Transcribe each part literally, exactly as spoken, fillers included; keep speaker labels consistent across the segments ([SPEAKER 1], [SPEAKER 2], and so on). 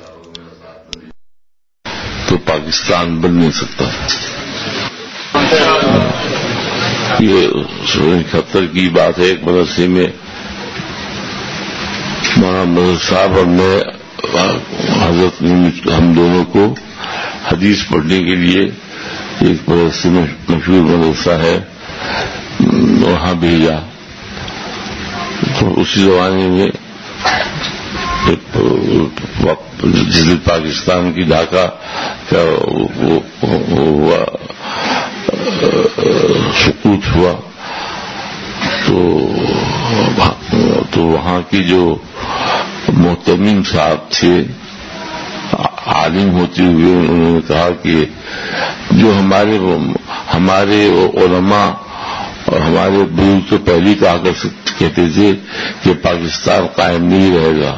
[SPEAKER 1] تو پاکستان بن نہیں سکتا. یہ سولہ اکہتر کی بات ہے. ایک مدرسے میں مولانا صاحب اور میں حضرت نے ہم دونوں کو حدیث پڑھنے کے لیے ایک مدرسے میں مشہور مدرسہ ہے وہاں بھیجا. تو اسی زمانے میں جس دن پاکستان کی ڈھاکہ کا ہوا سقوط ہوا تو تو وہاں کی جو محتمم صاحب تھے عالم ہوتے ہوئے انہوں نے کہا کہ جو ہمارے ہمارے علماء اور ہمارے بزرگ تو پہلی کہا کر کہتے تھے کہ پاکستان قائم نہیں رہے گا.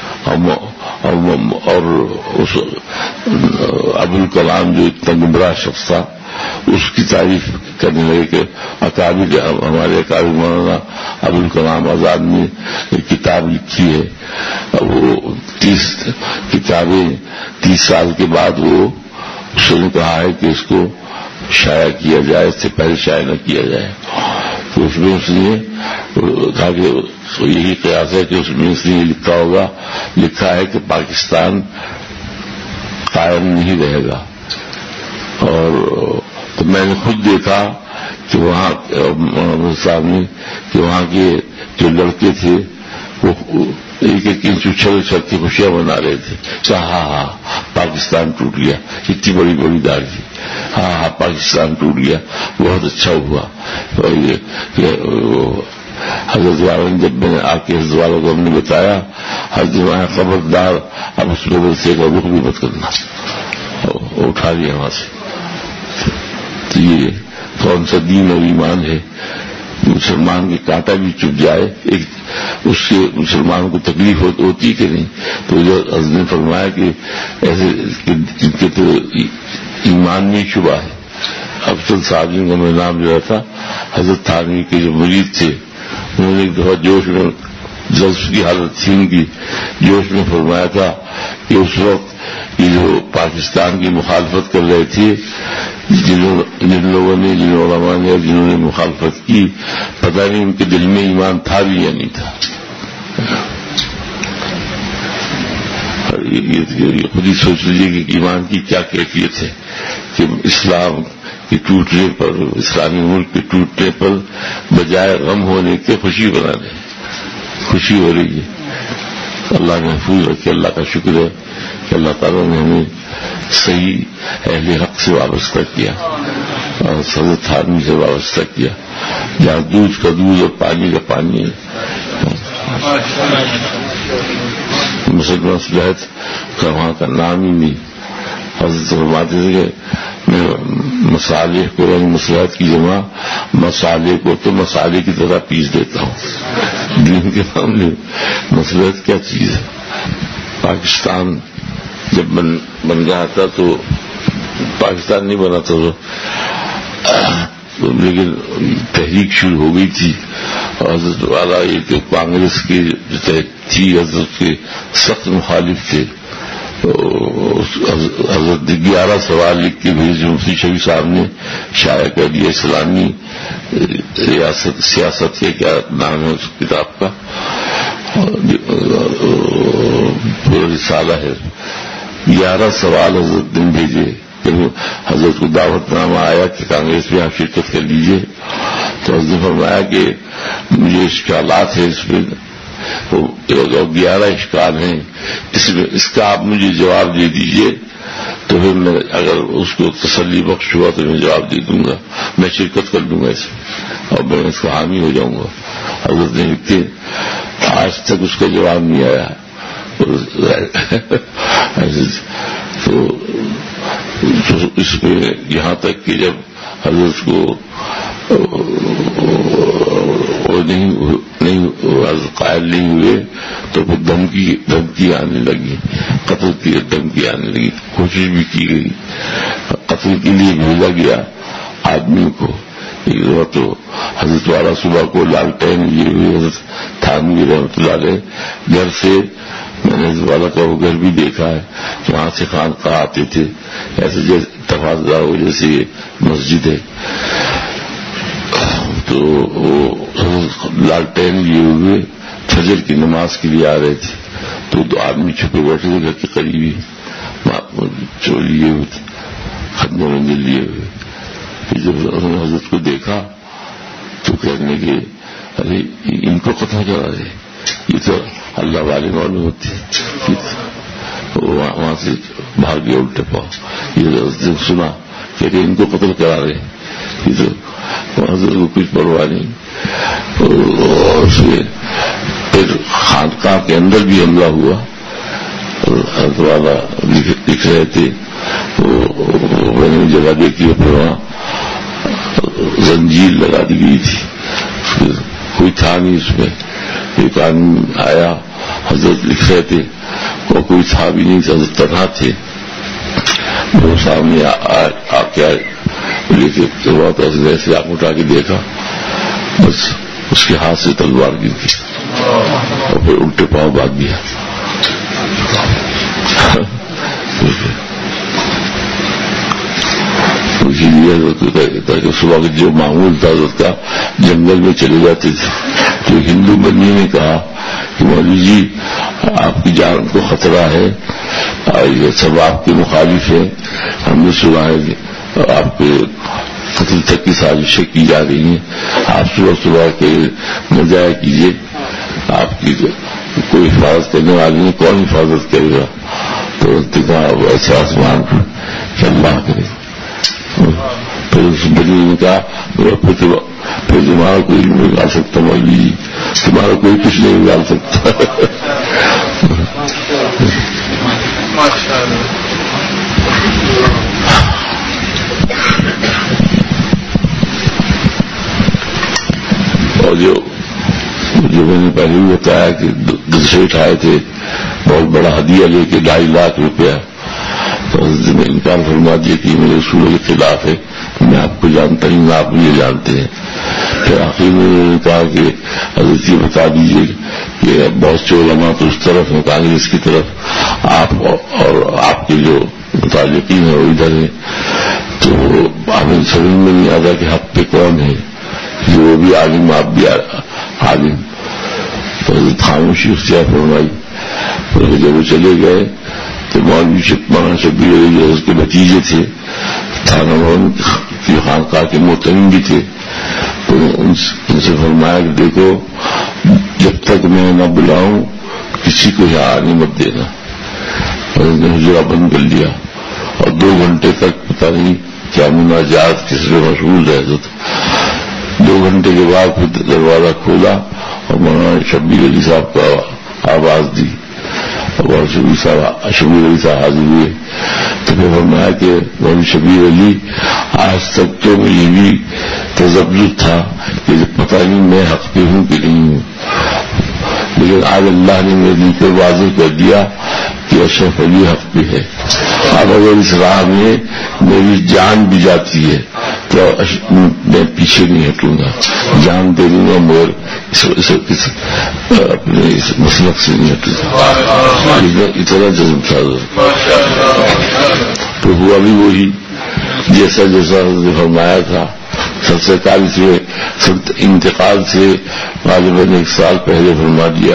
[SPEAKER 1] اور اس ابوالکلام جو اتنا گمراہ شخص تھا اس کی تعریف کرنے لگے کہ اکابر ہمارے اکابر مولانا ابوالکلام آزاد نے ایک کتاب لکھی ہے. وہ تیس کتابیں تیس سال کے بعد وہ اس نے کہا ہے کہ اس کو شائع کیا جائے, اس سے پہلے شائع نہ کیا جائے. تو اس میں اس نے کہا کہ یہی قیاس ہے کہ اس میں اس نے یہ لکھا ہوگا لکھا ہے کہ پاکستان قائم نہیں رہے گا. اور تو میں نے خود دیکھا کہ وہاں صاحب نے کہ وہاں کے جو لڑکے تھے وہ ایک ایک انچ اچھل اچھل کے خوشیاں منا رہے تھے. ہاں ہاں پاکستان ٹوٹ گیا, اتنی بڑی بڑی داغ تھی. ہاں ہاں پاکستان ٹوٹ گیا, بہت اچھا ہوا. اور یہ حضرت والا جب میں نے آ کے حضرت والا کو ہم نے بتایا, حضرت والا خبردار اب اس مدرسے کا رخ بھی مت کرنا, اٹھا لیا وہاں سے. تو یہ کون سا دین اور ایمان ہے؟ مسلمان کے کانٹا بھی چپ جائے ایک اس سے مسلمان کو تکلیف ہوتی کہ نہیں. تو حضرت نے فرمایا کہ ایسے جن کے تو ایمان میں شبہ ہے. افضل صاحب جن کا میں نام لیا تھا, حضرت تھانوی کے جو مرید تھے, انہوں نے ایک دفعہ جوش میں جذب کی حالت تھی ان کی, جوش میں فرمایا تھا کہ اس وقت یہ جو پاکستان کی مخالفت کر رہے تھے, جن لوگوں نے جن علماء نے اور جنہوں نے مخالفت کی, پتہ نہیں ان کے دل میں ایمان تھا بھی یا نہیں تھا. یہ خود ہی سوچ لیجیے کہ ایمان کی کیا کیفیت ہے کہ اسلام کے ٹوٹنے پر, اسلامی ملک کے ٹوٹنے پر بجائے غم ہونے کے خوشی بنا رہے ہیں, خوشی ہو رہی ہے. اللہ نے محفوظ رکھے. اللہ کا شکر ہے کہ اللہ تعالیٰ نے ہمیں صحیح اہل حق سے وابستہ کیا اور حضرت تھانوی سے وابستہ کیا, جہاں دودھ کا دودھ اور پانی کا پانی ہے. مسلمان صلاحیت کا وہاں کا نام ہی نہیں. حضرت فرماتے تھے کہ میں مسالے کو رنگ مصلحت کی جمع مسالے کو تو مسالے کی طرح پیس دیتا ہوں. دین کے معاملے مصلحت کیا چیز ہے؟ پاکستان جب بن بن گیا تھا تو پاکستان نہیں بنا تھا تو, لیکن تحریک شروع ہو گئی تھی. اور حضرت والا یہ جو کانگریس کی جو تحریک تھی حضرت کے سخت مخالف تھے. حضرت گیارہ سوال لکھ کے بھیج مفتی شفیع صاحب نے شائع کر دیا. اسلامی ریاست سیاست کے کیا نام ہے اس کتاب کا, پورا رسالہ ہے. گیارہ سوال حضرت نے بھیجے. حضرت کو دعوت نامہ آیا کہ کانگریس میں آپ شرکت کر لیجیے. تو حضرت نے فرمایا کہ مجھے اشکالات ہیں اس میں, گیارہ اشکال ہیں, اس میں اس کا آپ مجھے جواب دے دیجیے تو پھر میں اگر اس کو تسلی بخش ہوا تو میں جواب دے دوں گا, میں شرکت کر لوں گا اس میں اور میں اس کو حامی ہو جاؤں گا. حضرت نے لکھتے آج تک اس کا جواب نہیں آیا. تو اس میں یہاں تک کہ جب حضرت کو نہیں نہیں قائل نہیں ہوئے تو پھر دھمکی دھمکی آنے لگی, قتل کی دھمکی آنے لگی. کوشش بھی کی گئی, قتل کے لیے بھیجا گیا آدمی کو. تو حضرت والا صبح کو لالٹین لیے ہوئے حضرت تھانوی رحمۃ اللہ علیہ گھر سے میں نے والا کا وہ گھر بھی دیکھا ہے کہ وہاں سے خانقاہ آتے تھے، ایسے جیسے تفاضلہ ہو جیسے یہ مسجد ہے. تو وہ لالٹین لیے ہوئے فجر کی نماز کے لیے آ رہے تھے، تو دو آدمی چھپے بیٹھے تھے گھر کے قریبی، چور لیے ہوئے تھے، ختم رنجے لیے ہوئے. پھر جب انہوں نے حضرت کو دیکھا تو کہنے کے ارے ان کو قتل کرا رہے، یہ تو اللہ والے معلوم ہوتے ہیں. وہاں سے بھاگ گیا الٹے پاؤ. یہ سنا کہ ان کو قتل کرا رہے، یہ تو حضرت کو کچھ پرواہ نہیں. اور پھر خانقاہ کے اندر بھی حملہ ہوا. حضرت والا لکھ رہے تھے، میں نے جگہ دیکھی، پھر وہاں زنجیر لگا دی گئی تھی، پھر کوئی تھا نہیں اس میں. ایک آدمی آیا، حضرت لکھ رہے تھے، اور کوئی تھا بھی نہیں، حضرت تنہا تھے. وہ سامنے آ کے لے کے ایسے آنکھ اٹھا کے دیکھا، بس اس کے ہاتھ سے تلوار گر گئی اور پھر الٹے پاؤں بھاگ گیا. اسی لیے حضرت کہ صبح کا جو معمول تھا حضرت کا، جنگل میں چلے جاتے تھے. تو ہندو بندی نے کہا کہ مولوی جی آپ کی جان کو خطرہ ہے، یہ سب آپ کے مخالف ہیں، ہم نے سنا ہے کہ آپ کے قتل تک کی سازشیں کی جا رہی ہیں، آپ صبح صبح کے نہ جایا کیجیے، آپ کی کوئی حفاظت کرنے والی نہیں، کون حفاظت کرے گا؟ تو کہا ایسے آسمان کہ اللہ کرے. پھر اس بڑی نے کہا پھر تمہارا کوئی نہیں بگاڑ سکتا مولوی جی، تمہارا کوئی کچھ نہیں بگاڑ سکتا. اور جو جو میں نے پہلے بھی بتایا کہ دشیٹ آئے تھے بہت بڑا ہدیہ لے کے ڈھائی لاکھ روپیہ، تو حضرت نے انکار فرما دیا کہ میرے اصولوں کے خلاف ہے، میں آپ کو جانتا ہی، آپ مجھے جانتے ہیں. پھر آخر میں انہوں نے کہا کہ حضرت یہ بتا دیجیے کہ بہت سے علماء تو اس طرف ہیں کانگریس کی طرف، آپ اور آپ کے جو متعلقین ہیں وہ ادھر ہیں، تو ہمیں سمجھ میں نہیں آتا کہ حق پہ کون ہے، کہ وہ بھی عالم آپ بھی عالم. تو حضرت خاموشی اختیار فرمائی. جب وہ چلے گئے تو مولوی مولانا شبیر علی جو اس کے بھتیجے تھے، تھانہ بھون کی خانقاہ کے محترم بھی تھے، تو ان سے فرمایا کہ دیکھو جب تک میں نہ بلاؤں کسی کو یہاں آنے مت دینا. حضرت نے حجرہ بند کر لیا اور دو گھنٹے تک پتہ نہیں کیا مناجات کس میں مشغول رہے. دو گھنٹے کے بعد پھر دروازہ کھولا اور مولانا شبیر علی صاحب کا آواز دی اور شبیر صاحب شبیر علی صاحب حاضر ہوئے. تو پھر فرمایا کہ مولانا شبیر علی آج تک تو مجھے بھی تذبذب تھا کہ پتہ نہیں میں حق پہ ہوں کہ نہیں ہوں، لیکن آج اللہ نے میرے دل پہ واضح کر دیا کہ اشرف علی حق پہ ہے. اب اگر اس راہ میں میری جان بھی جاتی ہے تو میں پیچھے نہیں ہٹوں گا، جان دے دوں گا مگر اپنے اس مسلک سے نہیں ہٹوں گا. اتنا جذب تھا. تو ہوا بھی وہی جیسا جیسا فرمایا تھا. سن سینتالیس میں انتقال سے غالباً ایک سال پہلے فرما دیا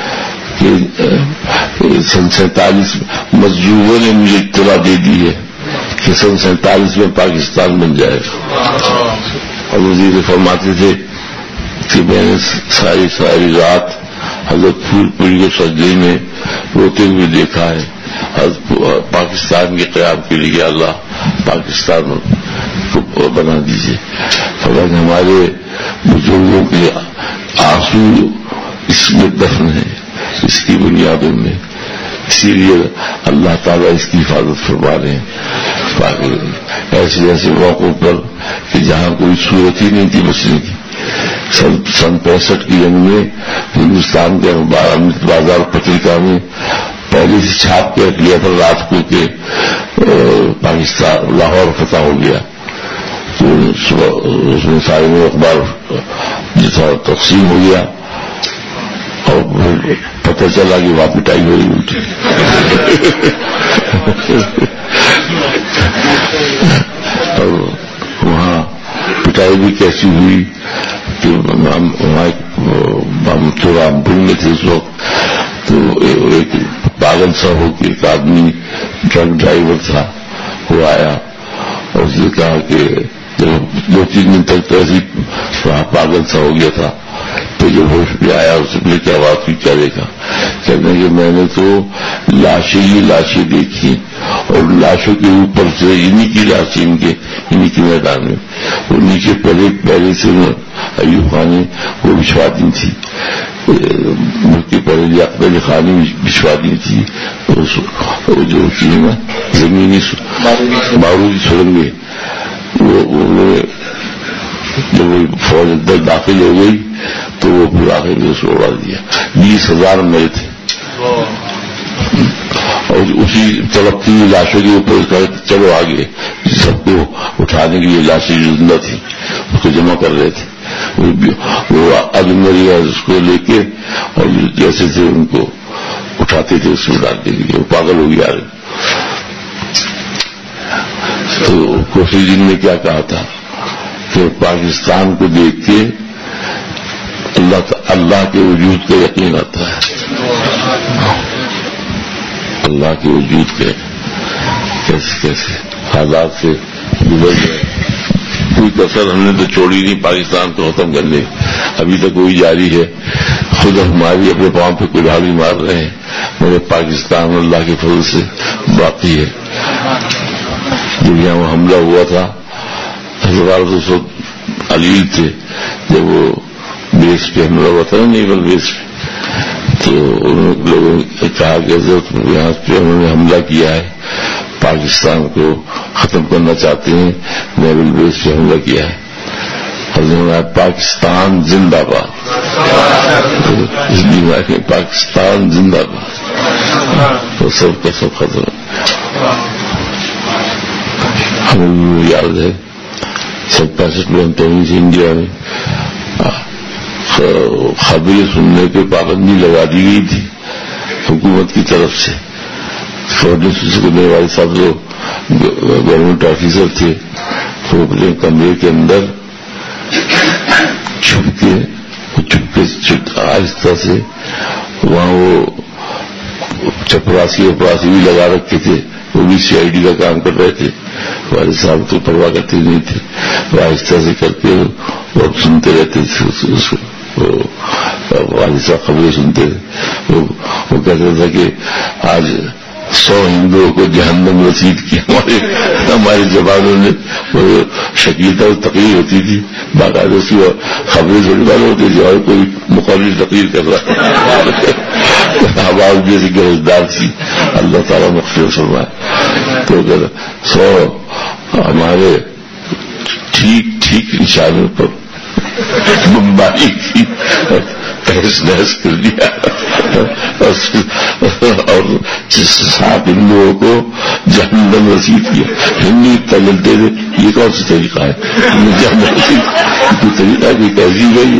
[SPEAKER 1] کہ سن سینتالیس مزدوروں نے مجھے اطلاع دے دی ہے کہ سن سینتالیس میں پاکستان بن جائے گا. اور وزیر فرماتے تھے کہ میں نے ساری ساری رات حضرت پھول پوری کے سجدے میں روتے ہوئے دیکھا ہے. پاکستان کے قیام کے لیے اللہ پاکستان کو بنا دیجیے. حالانکہ ہمارے بزرگوں کے آنسو اس میں دفن ہے، اس کی بنیادوں میں، اسی لیے اللہ تعالیٰ اس کی حفاظت فرما رہے ہیں. ایسے ایسے موقعوں پر کہ جہاں کوئی صورت ہی نہیں تھی بچنے کی. سن پینسٹھ کی جنگ میں ہندوستان کے امرت بازار پتریکا میں پہلے سے چھاپ کے رکھ لیا تھا رات کو کہ پاکستان لاہور فتح ہو گیا. تو اس میں سارے میں اخبار جو تھا تقسیم ہو گیا. اور پتہ چلا کہ وہاں پٹائی ہو رہی الٹی. اور وہاں پٹائی بھی کیسی ہوئی کہ ہم تھوڑا بھول میں تھے اس وقت. تو ایک پاگل سا ہو کے ایک آدمی ٹرک ڈرائیور تھا, وہ آیا اور اس نے کہا کہ دو تین دن تک تو ایسی پاگل سا ہو گیا تھا. تو جب ہوش پہ آیا اس نے کیا بات کی, کیا دیکھا؟ کہنے کہ میں نے تو لاشیں ہی لاشیں دیکھی اور لاشوں کے اوپر سے انہیں کی لاشیں ان کے انہیں کی میدان میں وہ نیچے پہلے پہلے سے ایوب خان وہ بچھوا دی تھی, ملک کے پہلے لیاقت علی خان بچھوا دی تھی. جو چیز نا زمینی بارودی سرنگیں وہ جب وہ فوج اندر داخل ہو گئی تو وہ پھر آخر میں اسے اڑا دیا. بیس ہزار مئے تھے اور اسی تڑپتی ہوئی لاشوں کے اوپر چلو آگے سب کو اٹھانے کے لیے لاشیں زندہ تھی اس کو جمع کر رہے تھے. وہ آدمی اس کو لے کے اور جیسے تھے ان کو اٹھاتے تھے اس میں ڈالنے کے لیے. وہ پاگل ہو گیا. تو کوفی جن نے کیا کہا تھا کہ پاکستان کو دیکھ کے اللہ اللہ کے وجود کا یقین آتا ہے. اللہ کے وجود کے کیسے کیسے حالات سے گزر گئے. کوئی کسر ہم نے تو چھوڑی نہیں پاکستان کو ختم کرنے, ابھی تک وہی جاری ہے. خود ہماری اپنے پاؤں پہ کلاڑی مار رہے ہیں مگر پاکستان اللہ کے فضل سے باقی ہے. جب یہاں وہ حملہ ہوا تھا حضرات اس وقت علیل تھے جب وہ بیس پہ حملہ ہوا تھا نا نیول بیس پہ, تو ان لوگوں نے کہا کہ حضرت یہاں پہ انہوں نے حملہ کیا ہے, پاکستان کو ختم کرنا چاہتے ہیں, نیول بیس پہ حملہ کیا ہے. حضرت نے پاکستان زندہ باد, اس لیے پاکستان زندہ باد, تو سب کا سب ختم. ہمیں یاد ہے سب پینسٹھ میں سے انڈیا میں خبریں سننے پہ پابندی لگا دی گئی تھی حکومت کی طرف سے. والد صاحب جو گورنمنٹ آفیسر تھے وہ اپنے کمرے کے اندر چھپ کے چھپ کے آہستہ سے وہاں وہ چپراسی وپراسی بھی لگا رکھے تھے, وہ بھی سی آئی ڈی کا کام کر رہے تھے. والد صاحب تو پرواہ کرتے نہیں تھے, وہ آہستہ سے کر کے اور سنتے رہتے تھے. والد صاحب خبریں سنتے تھے. وہ کہتا تھا کہ آج سو ہندوؤں کو جہنم رسید کی. ہمارے ہماری زبانوں نے وہ شکیلتا تقریر ہوتی تھی باقاعدہ اس کی خبریں تھوڑی بات ہوتی تھی اور کوئی مقابل تقریر کر رہا آواز بھی ایسی گرجدار تھی. اللہ تعالیٰ مغفرت فرمائے. تو اگر سو ہمارے ٹھیک ٹھیک نشانوں پر بمباری کی تحس نحس کر دیا اور سات ہندوؤں کو جہنم رسید کیا. ہندو اتنا جلتے تھے, یہ کون سا طریقہ ہے جہنم رسید کوئی طریقہ کوئی تہذیب ہے.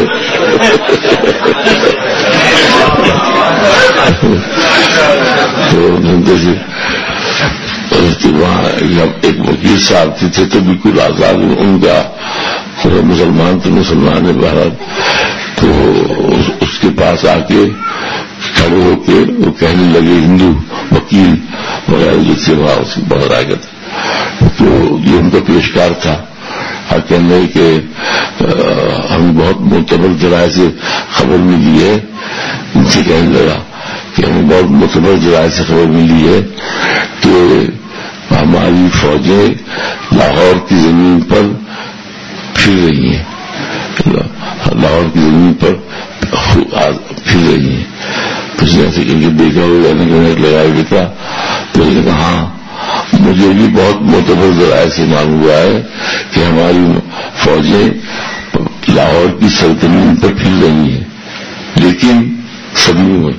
[SPEAKER 1] تو وہاں ایک وکیل صاحب تھے تو بالکل آزاد ان کا مسلمان تو مسلمان ہے بہرحال. تو اس کے پاس آ کے کھڑے ہو کے وہ کہنے لگے ہندو وکیل وغیرہ جو تھے وہاں اس کی بہت آگے تھا. تو یہ ان کا پیشکار تھا اور کہنے کہ ہمیں بہت معتبر ذرائع سے خبر ملی ہے. ان سے کہنے لگا کہ ہمیں بہت معتبر ذرائع سے خبر ملی ہے کہ ہماری فوجیں لاہور کی زمین پر پھر رہی ہیں, لاہور کی زمین پر پھر رہی ہیں. تو جیسے کہ دیکھا ہو جانے کا لگایا بھی تھا. تو نے کہا ہاں مجھے بھی بہت معتبر ذرائع سے معلوم ہوا ہے کہ ہماری فوجیں لاہور کی سرزمین پر پھر رہی ہیں لیکن سبھی میں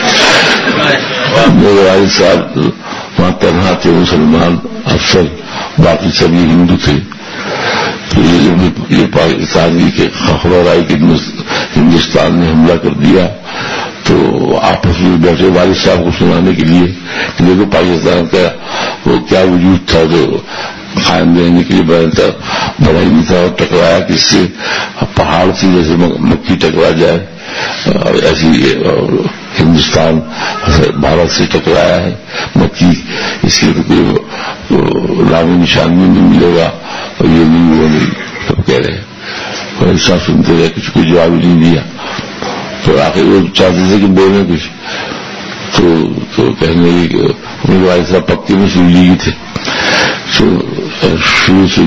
[SPEAKER 1] میرے والد صاحب وہاں تنہا تھے مسلمان افسر, باقی سبھی ہندو تھے. تو یہ جب یہ پاکستانی کے خبر آئی کہ ہندوستان نے حملہ کر دیا تو آپس میں بیٹھے والد صاحب کو سنانے کے لیے کہ دیکھو پاکستان کا وہ کیا وجود تھا جو قائم رہنے کے لیے بنتا بڑا ہی تھا, اور ٹکرایا کس سے پہاڑ سے جیسے مکھی ٹکرا جائے ایسی ہندوستان بھارت سے ٹکرایا ہے مکھی, اس کی تو کوئی نامی نشان بھی نہیں ملے گا اور یہ نہیں وہ نہیں سب کہہ رہے ہیں. ایسا سنتے رہے کچھ کوئی جواب نہیں دیا تو آخر وہ چاہتے تھے کہ بولیں کچھ تو تو کہنے لگے کہ میرے والد صاحب پکے میں سن لیے تھے شروع سے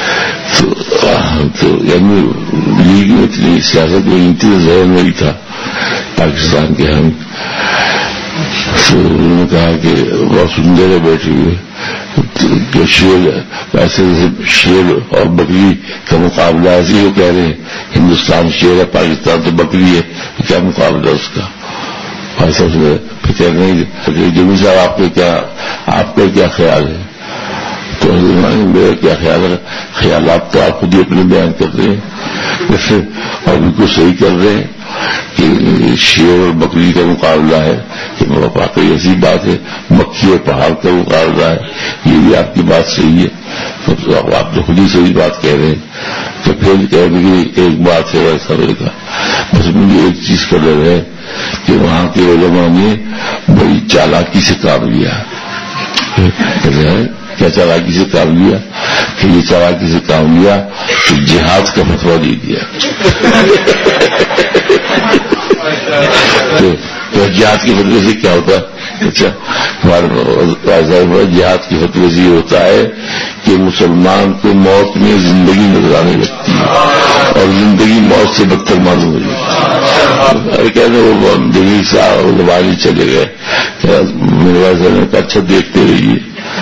[SPEAKER 1] تو یعنی لیگ میں اتنی سیاست میں اتنی ذہن میں ہی تھا پاکستان کے ہم. تو انہوں نے کہا کہ بہت سندر ہے بیٹھے ہوئے کہ شیر ایسے جیسے شیر اور بکری کا مقابلہ ایسے وہ کہہ رہے ہیں ہندوستان شیر ہے پاکستان تو بکری ہے, کیا مقابلہ اس کا ایسا پھر کہہ رہے ہیں جمی صاحب آپ کا کیا آپ کا کیا خیال ہے. تو میرا کیا خیال ہے, خیالات تو آپ خود ہی اپنے بیان کر رہے ہیں اور بالکل صحیح کر رہے ہیں کہ شیر اور بکری کا مقابلہ ہے کہ واقعی ایسی بات ہے, مکھی اور پہاڑ کا مقابلہ ہے, یہ بھی آپ کی بات صحیح ہے, آپ تو خود ہی صحیح بات کہہ رہے ہیں. تو پھر کہنے کی ایک بات ہے ایسا کا بس مجھے ایک چیز کا ڈر ہے کہ وہاں کے علماء نے بڑی چالاکی سے کام لیا. کیا چالاکی سے کام لیا کہ یہ چالاکی سے کام لیا کہ جہاد کا فتویٰ دے دیا. تو جہاد کے فتوے سے کیا ہوتا ہے؟ اچھا ہمارے جہاد کے فتوے سے یہ ہوتا ہے کہ مسلمان کو موت میں زندگی نظر آنے لگتی ہے اور زندگی موت سے بدتر معلوم ہو جاتی ہے. کہتے وہ دلی صاحب لبانی چلے گئے, میرے پاس نے کہا اچھا دیکھتے رہیے.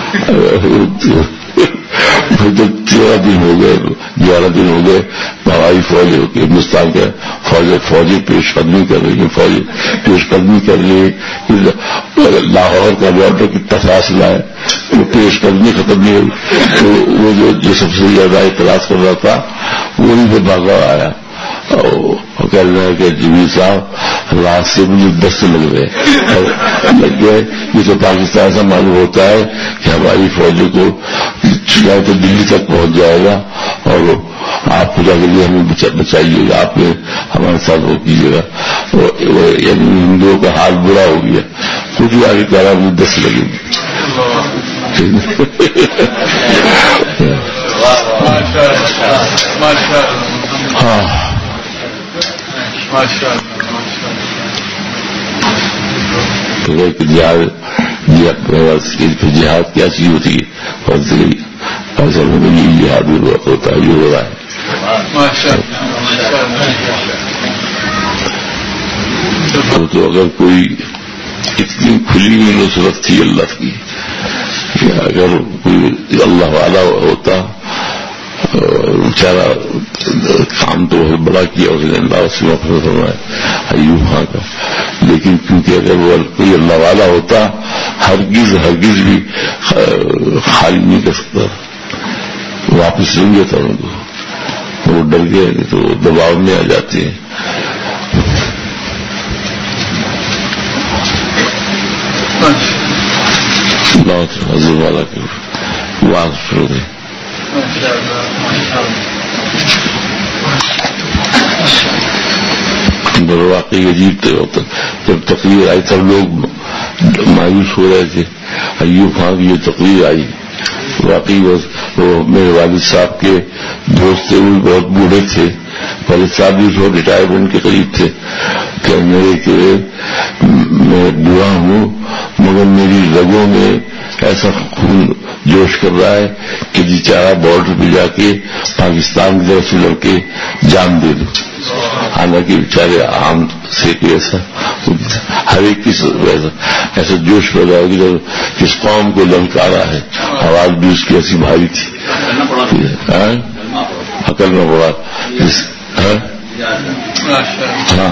[SPEAKER 1] پھر تو تیرہ دن ہو گئے گیارہ دن ہو گئے ہماری فوج ہندوستان کا فوج فوجیں پیش قدمی کر رہی ہیں, فوج پیش قدمی کر رہی ہے. لاہور کا بارڈر کتنا فاصلہ ہے, وہ پیش قدمی ختم نہیں ہوئی تو وہ جو, جو سب سے زیادہ اعتراض کر رہا تھا وہی سے بھاگا آیا اور کہہ رہے ہیں کہ جمیل صاحب رات سے مجھے دس لگ رہے لگ گئے. یہ تو پاکستان سے معلوم ہوتا ہے کہ ہماری فوجوں کو چلا تو دلی تک پہنچ جائے گا اور آپ خدا کے لیے ہمیں بچائیے گا, آپ ہمارے ساتھ وہ کیجیے گا. یعنی ہندوؤں کا حال برا ہو گیا, کچھ بھی آگے کہہ رہا مجھے دس لگے گی. ہاں جہاد کیا چیز ہوتی ہے اصل میں یہ جہاد ہوتا ہے, یہ ہو رہا ہے. تو اگر کوئی اتنی کھلی ہوئی نصرت تھی اللہ کی کہ اگر کوئی اللہ والا ہوتا بیچارہ کام تو بہت بڑا کیا اس نے, اللہ اس میں فرمایا ایوب خان کا, لیکن کیونکہ اگر وہ کوئی اللہ والا ہوتا ہرگز ہرگز بھی خالی نہیں کر سکتا, واپس لیں گے تھا ان کو, وہ ڈر گئے تو دباؤ میں آ جاتے ہیں. حضور والا کے واضح شروع ہے. واقعی عجیب تھے, جب تقریر آئی تب لوگ مایوس ہو رہے تھے. ایوب خان کی یہ تقریر آئی واقعی وہ میرے والد صاحب کے دوست تھے, وہ بہت بوڑھے تھے, والد صاحب بھی جو ریٹائرمنٹ کے قریب تھے. کہنے لگے کہ میں بوڑھا ہوں مگر میری رگوں میں ایسا خون جوش کر رہا ہے کہ جی چارہ بارڈر پہ جا کے پاکستان کی طرف سے لڑ کے جان دے دو. حالانکہ بیچارے عام سے ایسا ہر ایک کی ایسا جوش پیدا ہوگی جب جس قوم کو للکارا ہے, آواز بھی اس کی ایسی بھاری تھی, عقل میں پڑا جس ہاں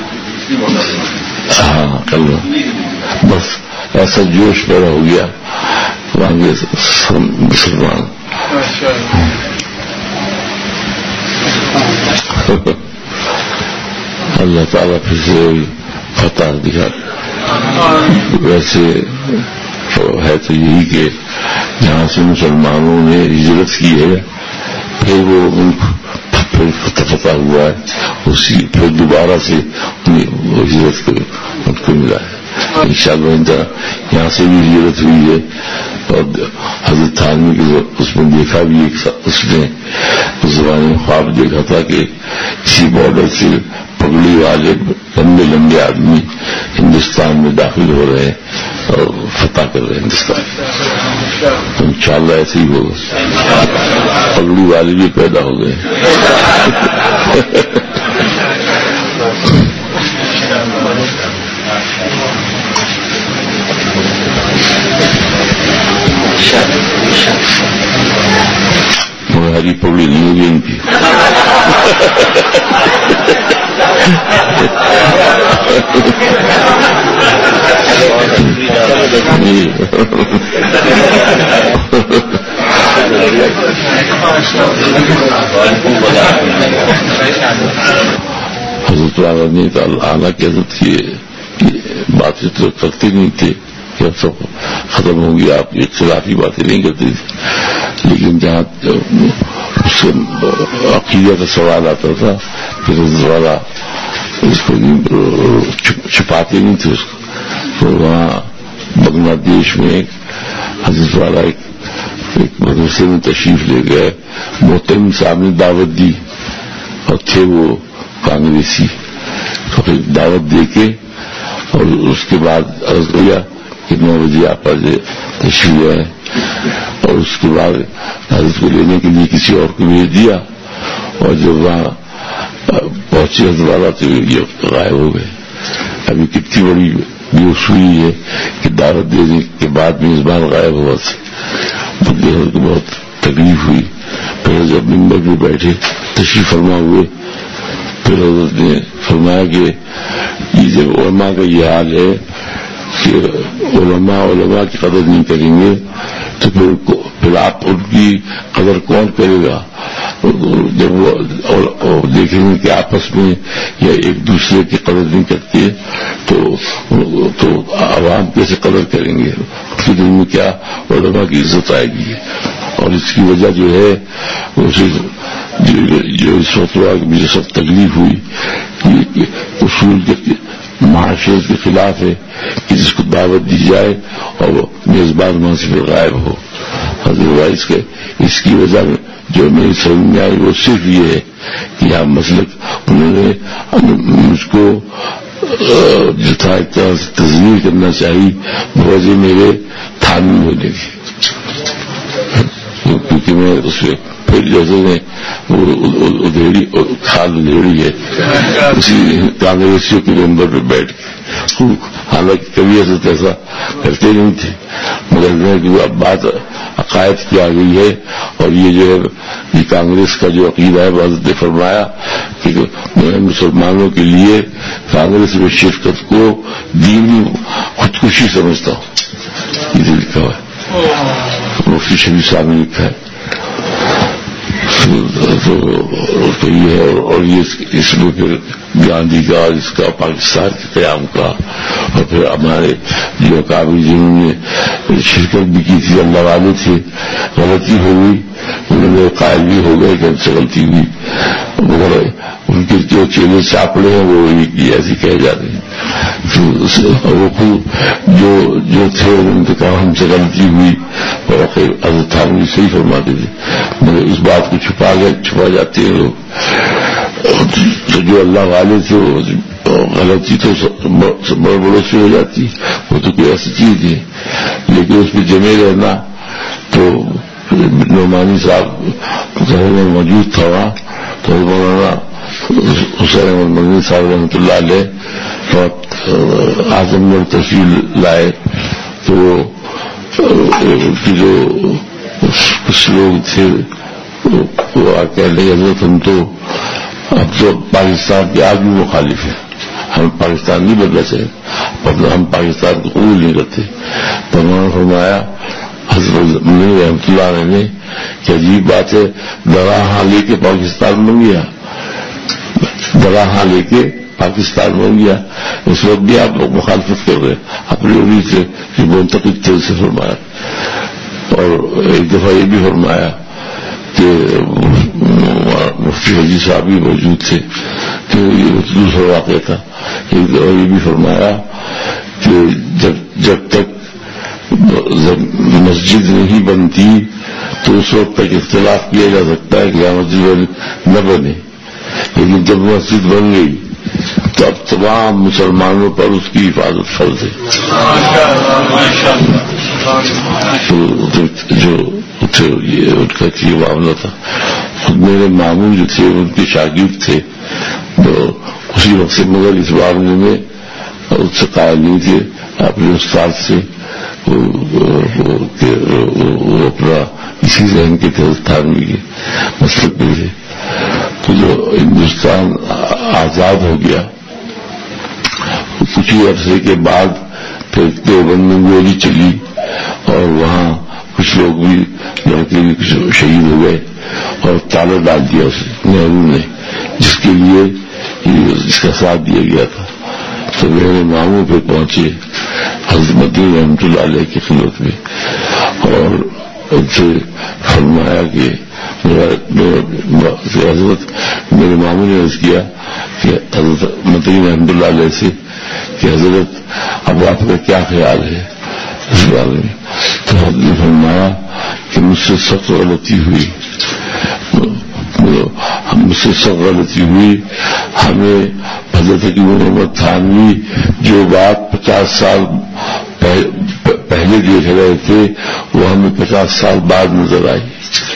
[SPEAKER 1] ہاں عقل میں بس ایسا جوش پیدا ہو گیا وہاں کے مسلمان اللہ تعالیٰ پھر سے فتح دکھا. ویسے ہے تو یہی کہ جہاں سے مسلمانوں نے ہجرت کی ہے پھر وہ ان پھر فتح ہوا ہے, اسی پھر دوبارہ سے وہ ہجرت کو ان کو ملا ہے. انشاءاللہ یہاں سے بھی ہجرت ہوئی ہے. اور حضرت تھانوی کے اس میں دیکھا بھی ایک اس نے اس زمانے میں خواب دیکھا تھا کہ اسی بارڈر سے پگڑی والے لمبے لمبے آدمی ہندوستان میں داخل ہو رہے ہیں اور فتح کر رہے ہیں ہندوستان. تو انشاءاللہ ایسے ہی ہوگا, پگڑی والے بھی پیدا ہو گئے. ہری پگڑی نہیں ہوگی ان کی. حضرت والا نے تو اعلیٰ کی حضرت کی باتیں تو کرتے نہیں تھے کہ اب سب ختم ہو گیا, آپ اختلافی باتیں نہیں کرتے تھے, لیکن جہاں اس کے عقیدہ کا سوال آتا تھا پھر حضرت والا اس کو چھپاتے نہیں تھے اس کو. تو وہاں بنگلہ دیش میں ایک حضرت والا ایک ایک مدرسے میں تشریف لے گئے, محترم صاحب نے دعوت دی اور تھے وہ کانگریسی. تو پھر دعوت دے کے اور اس کے بعد عرض کیا کہ نو بجے آپ تشریف لے آئے, اور اس کے بعد حضرت کو لینے کے لیے کسی اور کو بھیج دیا, اور جب وہاں پہنچے حضرت والا تو یہ غائب ہو گئے. ابھی کتنی بڑی بیوش ہوئی ہے کہ دعوت دینے کے بعد میزبان غائب ہوا تھا. حضرت کو بہت تکلیف ہوئی. پھر جب ممبر پہ بیٹھے تشریف فرما ہوئے, پھر حضرت نے فرمایا کہ یہ جب علماء کا یہ حال ہے کہ علماء علماء کی قدر نہیں کریں گے تو پھر پھر آپ ان کی قدر کون کرے گا؟ جب وہ دیکھیں گے کہ آپس میں یا ایک دوسرے کی قدر نہیں کرتے تو تو عوام کیسے قدر کریں گے؟ اس کے دل میں کیا علماء کی عزت آئے گی. اور اس کی وجہ جو ہے اسے جو اس وقت مجھے سب تکلیف ہوئی کہ اصول کے معاشرت کے خلاف ہے کہ جس کو دعوت دی جائے اور وہ میزبان وہاں سے غائب ہو. ادروائز کے اس کی وجہ میں جو میری سمجھ میں آئی وہ صرف یہ ہے کہ یہاں مسلک انہوں نے مجھ کو جو تھا ایک طرح سے تزویر کرنا چاہیے بوجہ میرے تھانوی ہونے کی, کیونکہ میں اس میں پھر جیسے میں ادھیڑی کھال ادھیڑی ہے اسی کانگریسیوں کے ممبر پہ بیٹھ کے, حالانکہ کبھی ایسا ایسا کرتے نہیں تھے, مگر کہ اب بات عقائد کی آ گئی ہے. اور یہ جو ہے یہ کانگریس کا جو عقیدہ ہے حضرت نے فرمایا کہ میں مسلمانوں کے لیے کانگریس میں شرکت کو دینی خودکشی سمجھتا ہوں. یہ لکھا ہوا ہے, مفتی شریف صاحب نے لکھا ہے. تو یہ ہے, اور یہ اس میں پھر گاندھی کا اس کا پاکستان کے قیام کا, اور پھر ہمارے جو قابل جنہوں نے شرکت بھی کی تھی اللہ والے تھے, غلطی ہو گئی انہوں نے قائل بھی ہو گئے کہ ہم سے غلطی ہوئی, مگر ان کے جو چیلے چاپڑے ہیں وہ ایسے کہے جاتے ہیں. وہ جو جو تھے ان کے کہا ہم سے غلطی ہوئی, اور حضرت تھانوی صحیح فرماتے تھے, مگر اس بات کو چھپا گئے چھپا جاتے ہیں لوگ. تو جو اللہ والے تھے وہ غلطی تو بڑے بڑوں سے ہو جاتی, وہ تو کوئی ایسی چیز ہے, لیکن اس پہ جمے رہنا. تو نعمانی صاحب گھر میں موجود تھا وہاں, تو مولانا حسین احمد مدنی صاحب رحمۃ اللہ علیہ اعظم گڑھ تشریف لائے. تو ان کی جو کچھ لوگ تھے وہ کہہ رہے حضرت ہم تو اب تو پاکستان کے آدمی مخالف ہیں, ہم پاکستان نہیں بدلنا چاہیے, مطلب ہم پاکستان کو قبول نہیں کرتے. تو انہوں نے فرمایا حضرت رحمۃ اللہ علیہ نے کہ عجیب بات ہے، درا ہاں لے کے پاکستان بن گیا، درا ہاں لے کے پاکستان بن گیا. اس وقت بھی آپ لوگ مخالفت کر رہے اپنی انہیں سے کہ منتقد طرح سے فرمایا. اور ایک دفعہ یہ بھی فرمایا کہ مفتی حجی صاحب بھی موجود تھے کہ یہ دوسرا واقعہ تھا. ایک دفعہ یہ بھی فرمایا کہ جب جب تک مسجد نہیں بنتی تو اس وقت تک اختلاف کیا جا سکتا ہے کہ مسجد نہ بنے، لیکن جب مسجد بن گئی تو اب تمام مسلمانوں پر اس کی حفاظت فرض ہے. جو یہ ان کا یہ معاملہ تھا. خود میرے ماموں جو تھے ان کے شاگرد تھے تو اسی وقت سے، مگر اس معاملے میں اس سے قائل نہیں تھے اپنے استاد سے، وہ اپنا اسی ذہن کے تھے تھانوی کے مسلک میں تھے. تو جو ہندوستان آزاد ہو گیا کچھ ہی عرصے کے بعد پھر دیوبند میں گولی چلی اور وہاں کچھ لوگ بھی لڑکے بھی کچھ شہید ہو گئے اور تالا ڈال دیا اسے نہرو نے، جس کے لیے جس کا ساتھ دیا گیا تھا. تو میرے ماموں پہ پہنچے حضرت مدنی رحمۃ اللہ علیہ کی خدمت میں اور ان سے فرمایا کہ حضرت میرے ماموں نے عرض کیا کہ حضرت مدنی رحمۃ اللہ علیہ سے کہ حضرت اب آپ کا کیا خیال ہے اس بارے میں؟ تو حضرت نے فرمایا کہ مجھ سے سخت غلطی ہوئی، مجھ سے سخت غلطی ہوئی ہمیں حضرت کی محمد تھانوی جو بات پچاس سال پہلے دیکھ رہے تھے وہ ہمیں پچاس سال بعد نظر آئی.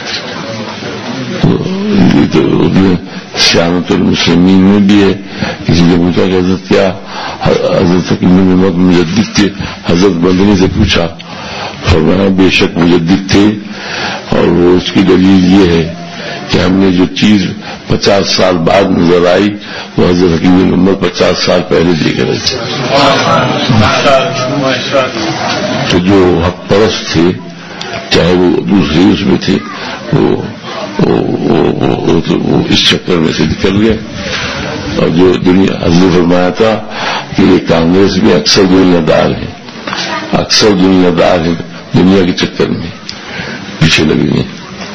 [SPEAKER 1] تو سیانت المسلمین میں بھی ہے. کسی نے پوچھا کہ حضرت کیا حضرت کی محمد مجدد تھے؟ حضرت مدنی سے پوچھا، فرمایا بے شک مجدد تھے اور وہ اس کی دلیل یہ ہے کہ ہم نے جو چیز پچاس سال بعد نظر آئی وہ حضرت حکیم محمد پچاس سال پہلے دیکھ رہے تھے. تو جو حق پرست تھے چاہے وہ دوسرے اس میں تھے وہ وہ اس چکر میں سے نکل گئے. اور جو دنیا حضرت فرمایا تھا کہ یہ کانگریس میں اکثر دنیا دار ہے، اکثر دنیا دار ہے دنیا کے چکر میں پیچھے لگے گئے.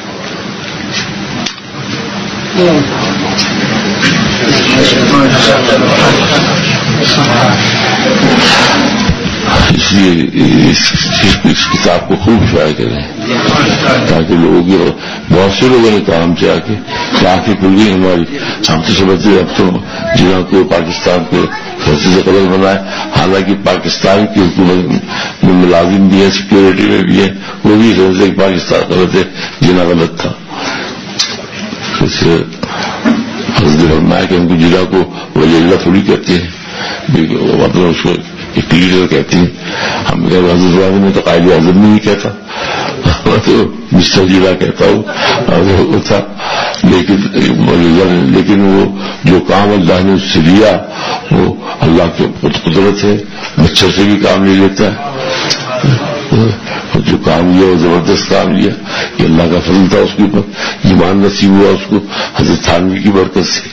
[SPEAKER 1] اس لیے اس کتاب کو خوب شائع کریں تاکہ لوگوں کی بہت سے لوگوں نے کہا ہم سے آ کے کہ آنکھیں کھل گئی ہماری. ہم تو سمجھتے اب تو جنہوں کو پاکستان کے فیصلے سے قدر بنائے، حالانکہ پاکستان کی حکومت میں ملازم بھی ہے، سیکورٹی میں بھی ہے، وہ بھی سمجھتے کہ پاکستان غلط ہے، جنا غلط تھا. اس سے حضرت فرمایا کہ ہم کو جنا کو ولی اللہ تھوڑی کہتے ہیں، مطلب اس کو ایک لیڈر کہتے ہیں. ہم حضرت واحد میں تو قائد اعظم نہیں کہتا، تو مسٹر جیلا کہتا ہوں وہ تھا. لیکن لیکن وہ جو کام اللہ نے اس سے لیا وہ اللہ کی قدرت ہے، مچھر سے بھی کام لے لیتا ہے. جو کام لیا وہ زبردست کام لیا، یہ اللہ کا فضل تھا اس کے اوپر، ایمان نصیب ہوا اس کو حضرت تھانوی کی برکت سے.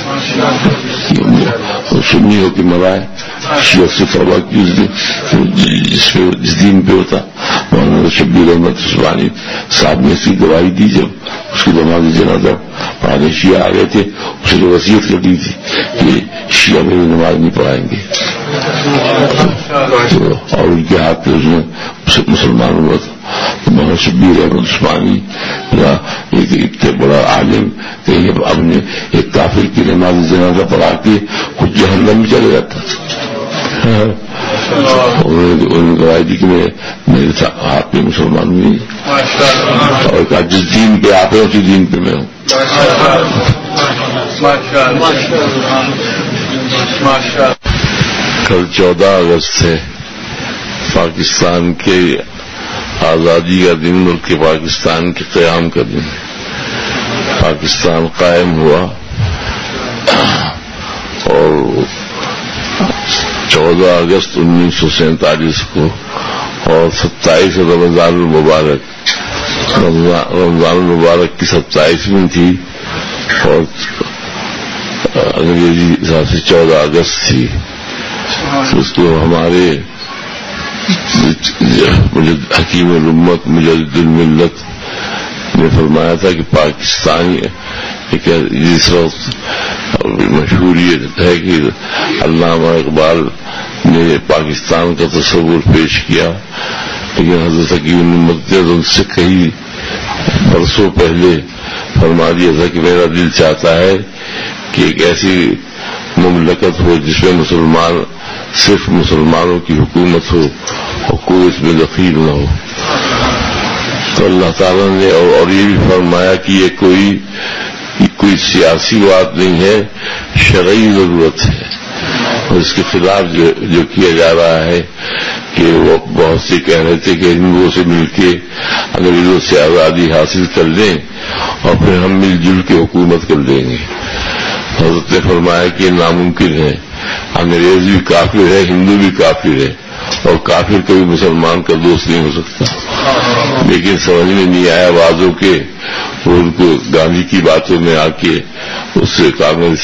[SPEAKER 1] سنی ہو کے مرائے شیعہ سے توبہ کی اس دن جس پہ جس دین پہ ہوتا. مولانا شبیر احمد عثمانی صاحب نے اس کی گواہی دی جب اس کی نماز جنازہ پڑھانے شیعہ آ گئے تھے، اس نے وصیت کر دی تھی کہ شیعہ میری نماز نہیں پڑھائیں گے. اور ان کے ہاتھ پہ اس نے مسلمان ہوا تھا. مولانا شبیر احمد عثمانی ایک اتنے بڑا عالم کہ اب نے ایک کافر کی نماز جنازہ پڑھا کے خود جہنم میں چلے جاتا. انہوں نے گواہی دی کہ میرے ہاتھ پہ مسلمان ہوئی اور کہا جس دین پہ آپ ہیں اسی دین پہ میں ہوں. کل چودہ اگست ہے، پاکستان کے آزادی کا دن، ملک پاکستان کے قیام کا دن. پاکستان قائم ہوا اور چودہ اگست انیس سو سینتالیس کو اور ستائیس رمضان المبارک رمضان المبارک کی ستائیسویں تھی اور انگریزی حساب سے چودہ اگست تھی. اس کو ہمارے حکیم الامت مجدد الملت نے فرمایا تھا کہ پاکستانی جس وقت مشہور یہ ہے کہ علامہ اقبال نے پاکستان کا تصور پیش کیا، لیکن حضرت حکیم الامت نے ان سے کئی برسوں پہلے فرما دیا تھا کہ میرا دل چاہتا ہے کہ ایک ایسی مملکت ہو جس میں مسلمان صرف مسلمانوں کی حکومت ہو اور کوئی اس میں دخیل نہ ہو. تو اللہ تعالیٰ نے اور یہ بھی فرمایا کہ یہ کوئی کوئی سیاسی بات نہیں ہے، شرعی ضرورت ہے. اور اس کے خلاف جو, جو کیا جا رہا ہے کہ وہ بہت سے کہہ رہے تھے کہ ہندوؤں سے مل کے انگریزوں سے آزادی حاصل کر لیں اور پھر ہم مل جل کے حکومت کر لیں گے. حضرت نے فرمایا کہ یہ ناممکن ہے. انگریز بھی کافر ہے، ہندو بھی کافر ہے، اور کافر کبھی مسلمان کا دوست نہیں ہو سکتا. لیکن سمجھ میں نہیں آیا بعضوں کے، وہ ان کو گاندھی کی باتوں میں آ کے اس سے کانگریس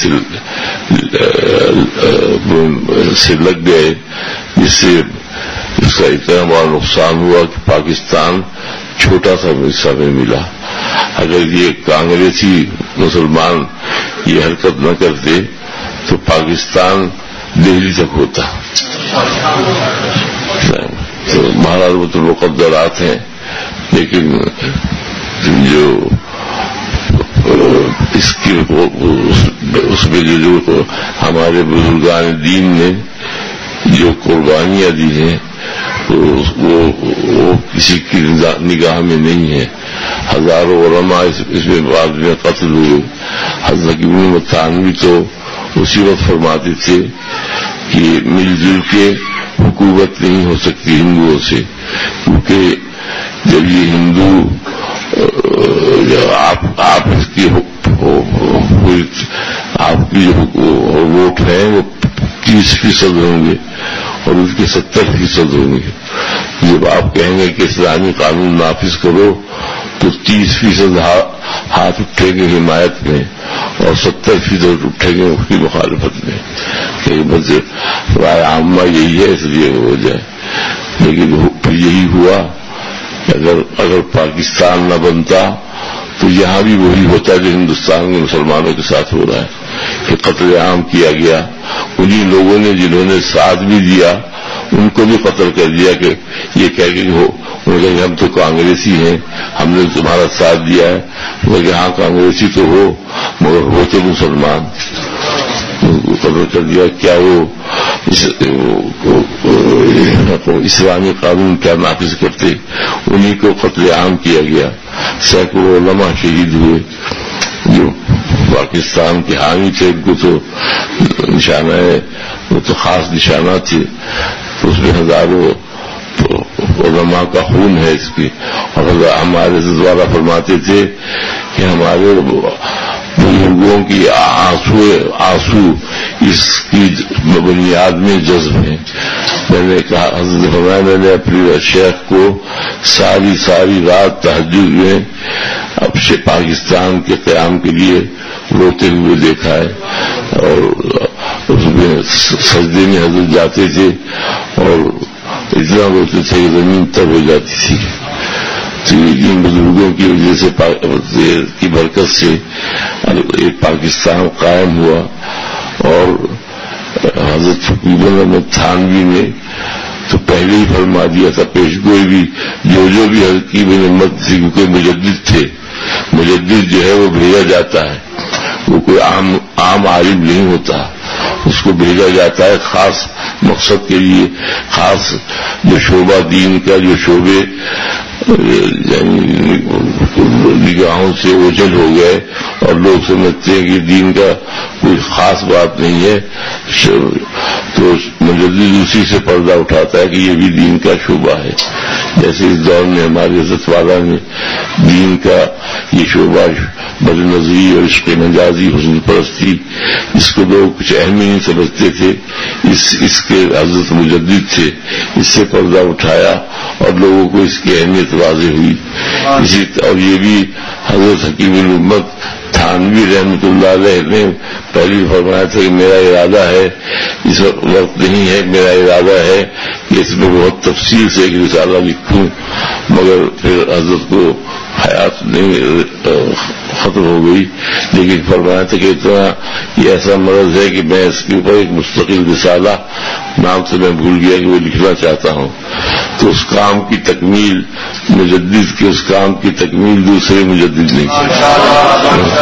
[SPEAKER 1] سے لگ گئے، جس سے اس کا اتنا بڑا نقصان ہوا کہ پاکستان چھوٹا سا حصہ میں ملا. اگر یہ کانگریسی مسلمان یہ حرکت نہ کرتے تو پاکستان دہلی تک ہوتا. تو مہاراج وہ تو مقدرات ہیں، لیکن جو اس کی اس میں جو ہمارے بزرگان دین نے جو قربانیاں دی ہیں وہ کسی کی نگاہ میں نہیں ہے. ہزاروں علماء اس میں بعد میں قتل ہوئے. حضرت ابن تھانوی تو اسی وقت فرماتے تھے کہ مل جل کے حکومت نہیں ہو سکتی ہندوؤں سے، کیونکہ جب یہ ہندو آپ آپ اس کی آپ کی جو ووٹ ہیں وہ تیس فیصد ہوں گے اور اس کے ستر فیصد ہوں گے. جب آپ کہیں گے کہ اسلامی قانون نافذ کرو تو تیس فیصد ہاتھ اٹھیں گے حمایت میں اور ستر فیصد اٹھیں گے اس کی مخالفت میں کہ بس رائے عامہ یہی ہے اس لیے ہو جائے. لیکن پھر یہی ہوا کہ اگر اگر پاکستان نہ بنتا تو یہاں بھی وہی ہوتا جو ہندوستان کے مسلمانوں کے ساتھ ہو رہا ہے کہ قتل عام کیا گیا. انہی لوگوں نے جنہوں نے ساتھ بھی دیا ان کو بھی قتل کر دیا کہ یہ کہہ کہ ہو انہوں نے کہا ہم تو کانگریسی ہیں، ہم نے تمہارا ساتھ دیا ہے. وہ کہ ہاں کانگریسی تو ہو مگر ہو تو مسلمان. قتل کر دیا. کیا وہ اسلامی قانون کیا نافذ کرتے؟ انہی کو قتل عام کیا گیا. سینکڑوں علماء شہید ہوئے جو پاکستان کے حامی تھے. ان کو تو نشانہ ہے، وہ تو خاص نشانات تھے. اس میں ہزاروں علماء کا خون ہے اس کی. اور ہمارے دوارا فرماتے تھے کہ ہمارے بزرگوں کی آنسو آنسو اس کی بنیاد میں جذب ہیں. میں نے کہا حضرت فرمایا میں نے اپنے شیخ کو ساری ساری رات تہجد میں اب سے پاکستان کے قیام کے لیے روتے ہوئے دیکھا ہے. اور اس میں سجدے میں حضرت جاتے تھے اور اتنا روتے تھے کہ زمین تب ہو جاتی تھی. تو ان بزرگوں کی وجہ سے کی برکت سے پاکستان قائم ہوا. اور حضرت فقیر احمد تھانوی نے تو پہلے ہی فرما دیا تھا پیشگوئی بھی جو جو بھی حضرت کی احمد تھی کیونکہ مجدد تھے. مجدد جو ہے وہ بھیجا جاتا ہے، وہ کوئی عام عام عالم نہیں ہوتا. اس کو بھیجا جاتا ہے خاص مقصد کے لیے. خاص جو شعبہ دین کا جو شعبے یعنی نگاہوں سے اوجھل ہو گئے اور لوگ سمجھتے ہیں کہ دین کا کوئی خاص بات نہیں ہے، تو مجدد اسی سے پردہ اٹھاتا ہے کہ یہ بھی دین کا شعبہ ہے. جیسے اس دور میں ہمارے حضرت والا نے دین کا یہ شعبہ بد نظری اور عشق مجازی حسن پرستی اس کو لوگ کچھ اہم نہیں سمجھتے تھے, اس اس کے حضرت مجدد تھے, اس سے پردہ اٹھایا اور لوگوں کو اس کی اہمیت واضح ہوئی. اسی اور یہ بھی حضرت حکیم الامت تھانوی رحمۃ اللہ علیہ نے پہلی فرمایا تھا کہ میرا ارادہ ہے, اس وقت نہیں ہے, میرا ارادہ ہے کہ اس میں بہت تفصیل سے ایک رسالہ لکھوں, مگر پھر حضرت کو حیات نہیں ختم ہو گئی. لیکن فرمایا تھا کہ اتنا یہ ایسا مرض ہے کہ میں اس کے اوپر ایک مستقل رسالہ, نام سے میں بھول گیا کہ وہ لکھنا چاہتا ہوں. تو اس کام کی تکمیل مجدد کے اس کام کی تکمیل دوسرے مجدد نہیں کی.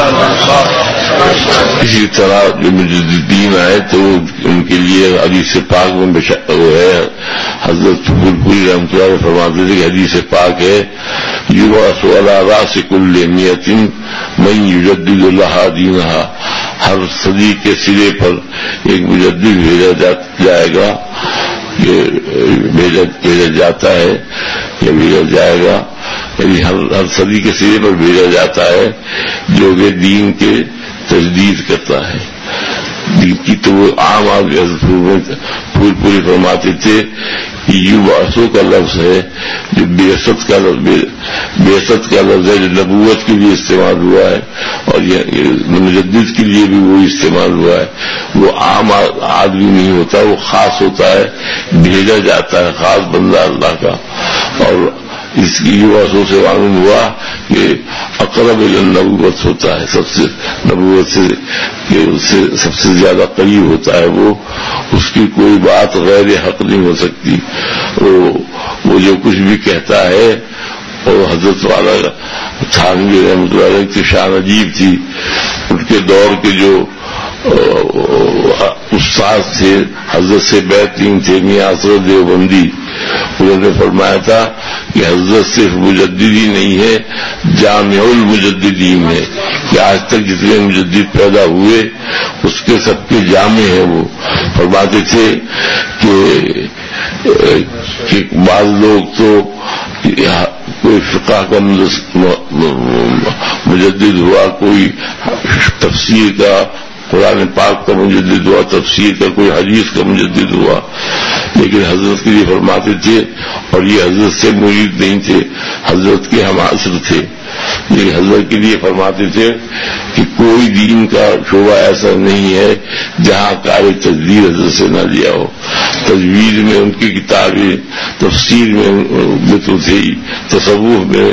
[SPEAKER 1] اسی طرح جو مجددین آئے تو ان کے لیے حدیث پاک میں وہ ہے, حضرت پھول پوری رحمۃ اللہ فرماتے تھے کہ حدیث پاک ہے یبعث علی راس کل مئۃ من یجدد لها دینہا, ہر صدی کے سرے پر ایک مجدد بھیجا جائے گا, یہ بھیجا جاتا ہے یا بھیجا جائے گا, یعنی ہر ہر صدی کے سرے پر بھیجا جاتا ہے جو کہ دین کے تجدید کرتا ہے. دین کی تو وہ عام آدمی پھول پوری فرماتے تھے کہ یبعثو کا لفظ ہے جو بعثت کا لفظ بعثت کا لفظ ہے جو نبوت کے لیے استعمال ہوا ہے, اور یہ مجدد کے لیے بھی وہ استعمال ہوا ہے. وہ عام آدمی نہیں ہوتا, وہ خاص ہوتا ہے, بھیجا جاتا ہے, خاص بندہ اللہ کا. اور اس کی یبعثو سے معلوم ہوا کہ اقرب النبوت ہوتا ہے, سب سے نبوت سے کہ اس سے سب سے زیادہ قریب ہوتا ہے. وہ اس کی کوئی بات غیر حق نہیں ہو سکتی. وہ وہ جو کچھ بھی کہتا ہے, اور حضرت والا تھانوی رحمۃ اللہ علیہ کی شان عجیب تھی. ان کے دور کے جو استاد تھے حضرت سے بیعت نہیں تھے, میاں اسرد دیوبندی, انہوں نے فرمایا تھا کہ حضرت صرف مجددی نہیں ہے, جامع المجددین ہے, کہ آج تک جتنے مجدد پیدا ہوئے اس کے سب کے جامع ہیں. وہ فرماتے تھے کہ, کہ بعض لوگ تو کوئی فقہ کا مجدد ہوا, کوئی تفسیر کا, قرآن پاک کا مجدد ہوا, تفسیر کا, کوئی حدیث کا مجدد ہوا, لیکن حضرت کے لیے فرماتے تھے, اور یہ حضرت سے مرید نہیں تھے, حضرت کے ہم عصر تھے, لیکن حضرت کے لیے فرماتے تھے کہ کوئی دین کا شعبہ ایسا نہیں ہے جہاں کار تجدید حضرت سے نہ لیا ہو. تجوید میں ان کی کتابیں, تفسیر میں تو تھے, تصوف میں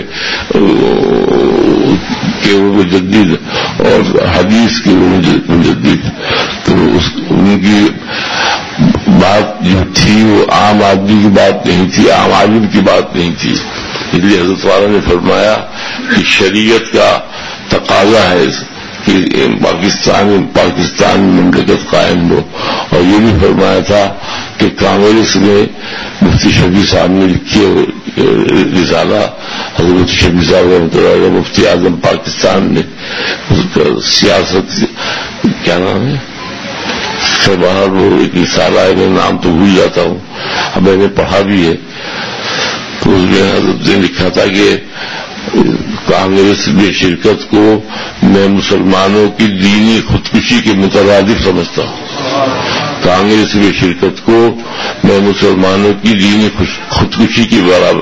[SPEAKER 1] کہ وہ مجدد, اور حدیث کے وہ مجدد. تو ان کی بات جو تھی وہ عام آدمی کی بات نہیں تھی, عام عالم کی بات نہیں تھی. اس لیے حضرت والا نے فرمایا کہ شریعت کا تقاضا ہے کہ پاکستان پاکستان مملکت قائم ہو. اور یہ بھی فرمایا تھا کہ کانگریس میں مفتی شفیع صاحب نے لکھی رسالہ, حضرت شفیع صاحب رحمۃ اللہ علیہ مفتی اعظم پاکستان نے, اس کا سیاست کیا نام ہے, باہر وہ ایک رسالہ ہے, میں نام تو بھول جاتا ہوں, اب میں نے پڑھا بھی ہے. تو اس میں حضرت نے لکھا تھا کہ کانگریس میں شرکت کو میں مسلمانوں کی دینی خودکشی کے مترادف سمجھتا ہوں. کانگریس میں شرکت کو میں مسلمانوں کی دینی خودکشی کی برابر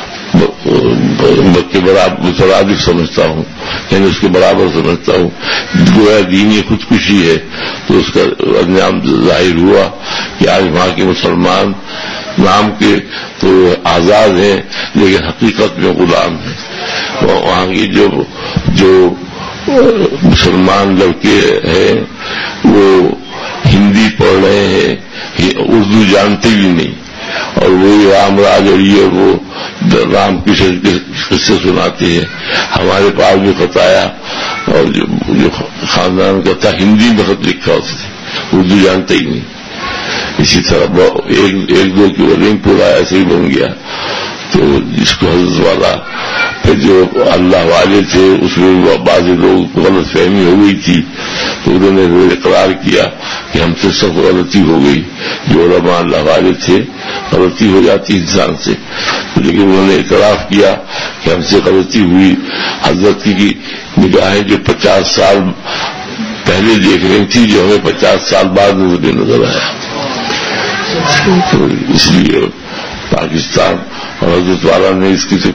[SPEAKER 1] کے برابر مترادف سمجھتا ہوں, یعنی اس کے برابر سمجھتا ہوں. گویا دینی خودکشی ہے تو اس کا انجام ظاہر ہوا کہ آج وہاں کے مسلمان نام کے تو آزاد ہیں لیکن حقیقت میں غلام ہیں. وہاں کی جو جو مسلمان لڑکے ہیں وہ ہندی پڑھ رہے ہیں, اردو جانتے بھی نہیں, اور وہی رام راج اور یہ وہ رام کشن کے قصے سناتے ہیں. ہمارے پاس بھی خط آیا اور جو خاندان کا تھا ہندی میں خط لکھا ہوتا تھا, اردو جانتے ہی نہیں. اسی طرح ایک ایک دو کی لنک پورا ایسے ہی بن گیا. تو جس کو حضرت والا پھر جو اللہ والے تھے اس میں بعض لوگوں کو غلط فہمی ہو گئی تھی, تو انہوں نے اقرار کیا کہ ہم سے سب غلطی ہو گئی، جو علماء اللہ والے تھے غلطی ہو جاتی انسان سے، لیکن انہوں نے اعتراف کیا کہ ہم سے غلطی ہوئی. حضرت کی نگاہیں جو پچاس سال پہلے دیکھ رہی تھی جو ہمیں پچاس سال بعد نظر نظر آیا. تو اس لیے پاکستان اور حضرت والا نے اس کی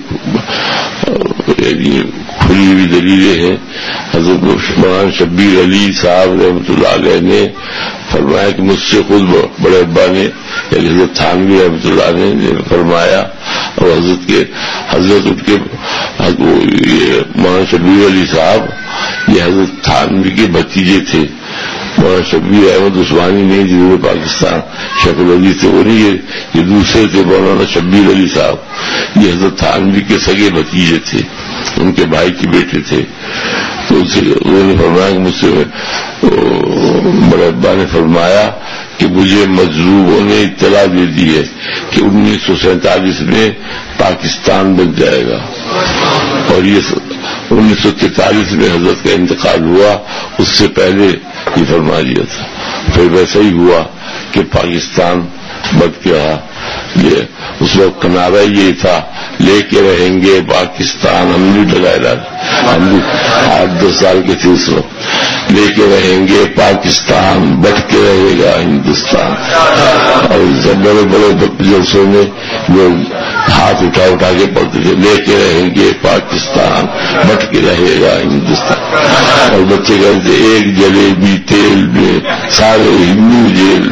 [SPEAKER 1] کھلی ہوئی دلیلیں ہیں. حضرت مولانا شبیر علی صاحب رحمۃ اللہ علیہ نے فرمایا کہ مجھ سے خود بڑے ابا نے یعنی حضرت تھانوی رحمۃ اللہ نے فرمایا، اور حضرت کے حضرت ان کے مولانا شبیر علی صاحب یہ حضرت تھانوی کے بھتیجے تھے. مولانا شبیر احمد عثمانی نہیں جنہوں نے پاکستان شکل علی تھے وہ نہیں، یہ دوسرے تھے مولانا شبیر علی صاحب. یہ حضرت تھانوی کے سگے بھتیجے تھے، ان کے بھائی کے بیٹے تھے. تو انہوں نے فرمایا کہ مجھ سے بڑے ابا نے فرمایا کہ مجھے مجذوبوں نے اطلاع دے دی ہے کہ انیس سو سینتالیس میں پاکستان بن جائے گا، اور یہ انیس سو تینتالیس میں حضرت کا انتقال ہوا، اس سے پہلے یہ فرما دیا تھا. پھر ویسا ہی ہوا کہ پاکستان بٹ کے رہا. یہ اس وقت کنارا یہ تھا لے کے رہیں گے پاکستان، ہم بھی لگائے ہم بھی آٹھ دس سال کے تھے اس وقت، لے کے رہیں گے پاکستان بٹ کے رہے گا ہندوستان. اور سب بڑے بڑے جلسوں میں لوگ ہاتھ اٹھا اٹھا کے پڑھتے تھے لے کے رہیں گے پاکستان بٹ کے رہے گا ہندوستان. اور بچے کہتے ایک جلیبی تیل میں سارے ہندو جیل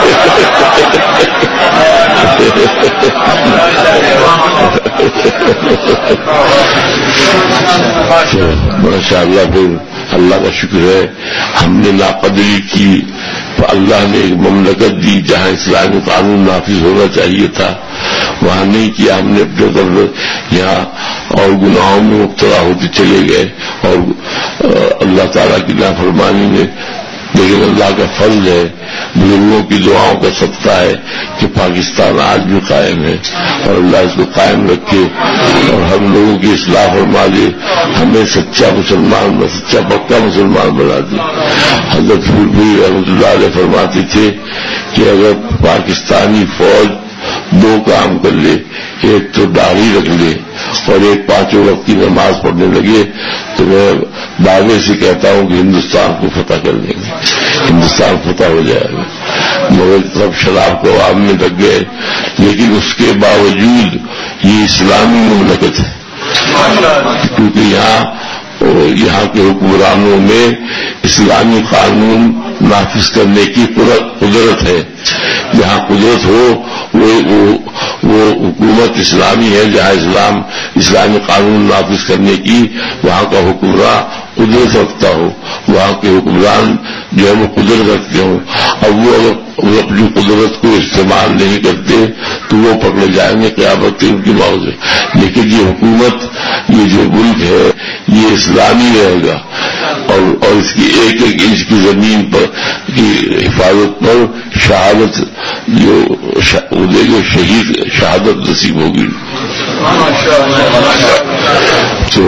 [SPEAKER 1] ماشاء اللہ. پھر اللہ کا شکر ہے ہم نے ناقدری کی تو اللہ نے ایک مملکت دی جہاں اسلامی قانون نافذ ہونا چاہیے تھا، وہاں نہیں کیا. ہم نے اپنے طرف یہاں اور گناہوں میں مبتلا ہوتے چلے گئے اور اللہ تعالیٰ کی نافرمانی میں. لیکن اللہ کا فضل ہے، بزرگوں کی دعاؤں کا صدقہ ہے کہ پاکستان آج بھی قائم ہے، اور اللہ اس کو قائم رکھے اور ہم لوگوں کی اصلاح فرما دے، ہمیں سچا مسلمان سچا پکا مسلمان بنا دے. حضرت پھول رحمۃ اللہ علیہ فرماتے تھے کہ اگر پاکستانی فوج دو کام کر لے، ایک تو داڑھی رکھ لے اور ایک پانچوں وقت کی نماز پڑھنے لگے، تو میں دعوے سے کہتا ہوں کہ ہندوستان کو فتح کر دیں گے، ہندوستان فتح ہو جائے گا. مگر سب شراب کو عوام میں لگ گئے، لیکن اس کے باوجود یہ اسلامی مملکت ہے، کیونکہ یہاں یہاں کے حکمرانوں میں اسلامی قانون نافذ کرنے کی قدرت ہے. جہاں قدرت ہو وہ, وہ, وہ حکومت اسلامی ہے، جہاں اسلام اسلامی قانون نافذ کرنے کی وہاں کا حکمراں قدرت رکھتا ہو، وہاں کے حکمران جو ہے وہ قدرت رکھتے ہوں. اب وہ اگر وہ اپنی قدرت کو استعمال نہیں کرتے تو وہ پکڑے جائیں گے قیامت کے ان کی موت ہے. لیکن یہ حکومت یہ جو ملک ہے یہ اسلامی رہے گا، اور اور اس کی ایک ایک انچ کی زمین پر کی حفاظت پر شہادت جو جو شہید شہادت نصیب ہوگی. تو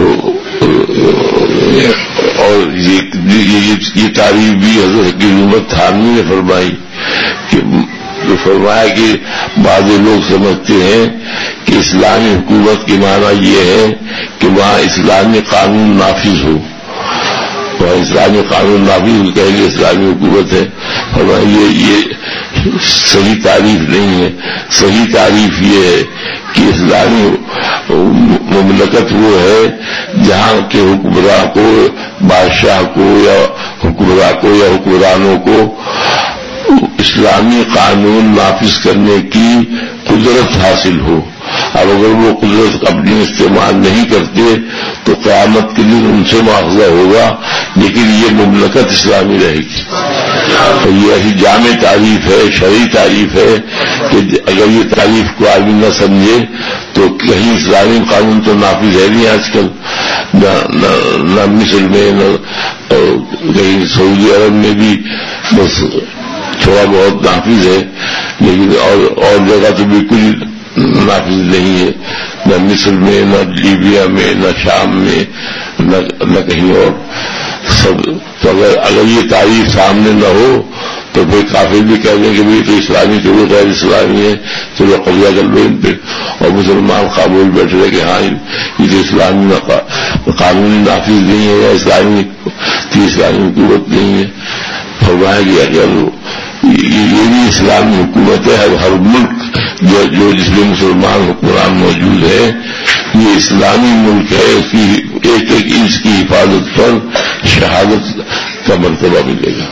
[SPEAKER 1] اور یہ تعریف بھی حضرت کی حکومت تھانوی نے فرمائی کہ فرمایا کہ بعض لوگ سمجھتے ہیں کہ اسلامی حکومت کے معنی یہ ہے کہ وہاں اسلامی قانون نافذ ہو، وہاں اسلامی قانون نافذ ہو کہیں گے اسلامی حکومت ہے. فرمایا یہ یہ صحیح تعریف نہیں ہے. صحیح تعریف یہ ہے کہ اسلامی مملکت وہ ہے جہاں کے حکمراں کو، بادشاہ کو یا حکمراں کو یا حکمرانوں کو اسلامی قانون نافذ کرنے کی قدرت حاصل ہو. اب اگر وہ قدرت اپنی استعمال نہیں کرتے تو قیامت کے دن ان سے مواخذہ ہوگا، لیکن یہ مملکت اسلامی رہے گی. تو یہ ایسی جامع تعریف ہے، شرعی تعریف ہے کہ اگر یہ تعریف کو آدمی نہ سمجھے تو کہیں اسلامی قانون تو نافذ ہے نہیں آج کل، نہ نہ مصر میں، نہ کہیں سعودی عرب میں بھی بس تھوڑا بہت نافذ ہے، لیکن اور اور جگہ تو بالکل نافذ نہیں ہے، نہ مصر میں، نہ لیبیا میں، نہ شام میں، نہ کہیں اور. سب تو اگر اگر یہ تعریف سامنے نہ ہو تو پھر کافر بھی کہہ دیں کہ بھائی تو اسلامی تو وہ غیر اسلامی ہے، چلو قبضہ کر لو ان پہ، اور مسلمان قابل بیٹھ رہے کہ ہاں یہ تو اسلامی قانونی نافذ نہیں ہے یا اسلامی کی اسلامی حکومت نہیں ہے. فرمایا گیا کہ یہ بھی اسلامی حکومت ہے. ہر ملک جو جو جس میں مسلمان حکمران موجود ہے یہ اسلامی ملک ہے، اس کی ایک ایک انچ کی حفاظت پر شہادت کا مرتبہ ملے گا.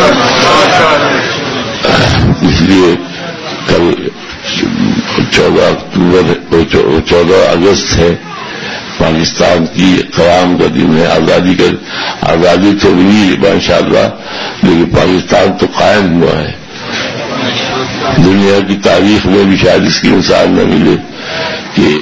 [SPEAKER 1] اس لیے کل چودہ اکتوبر چودہ اگست ہے، پاکستان کی قیام کا دن ہے. آزادی کا آزادی تو نہیں ہے ماشاء اللہ، لیکن پاکستان تو قائم ہوا ہے. دنیا کی تاریخ میں بھی شاید اس کی مثال نہ ملے کہ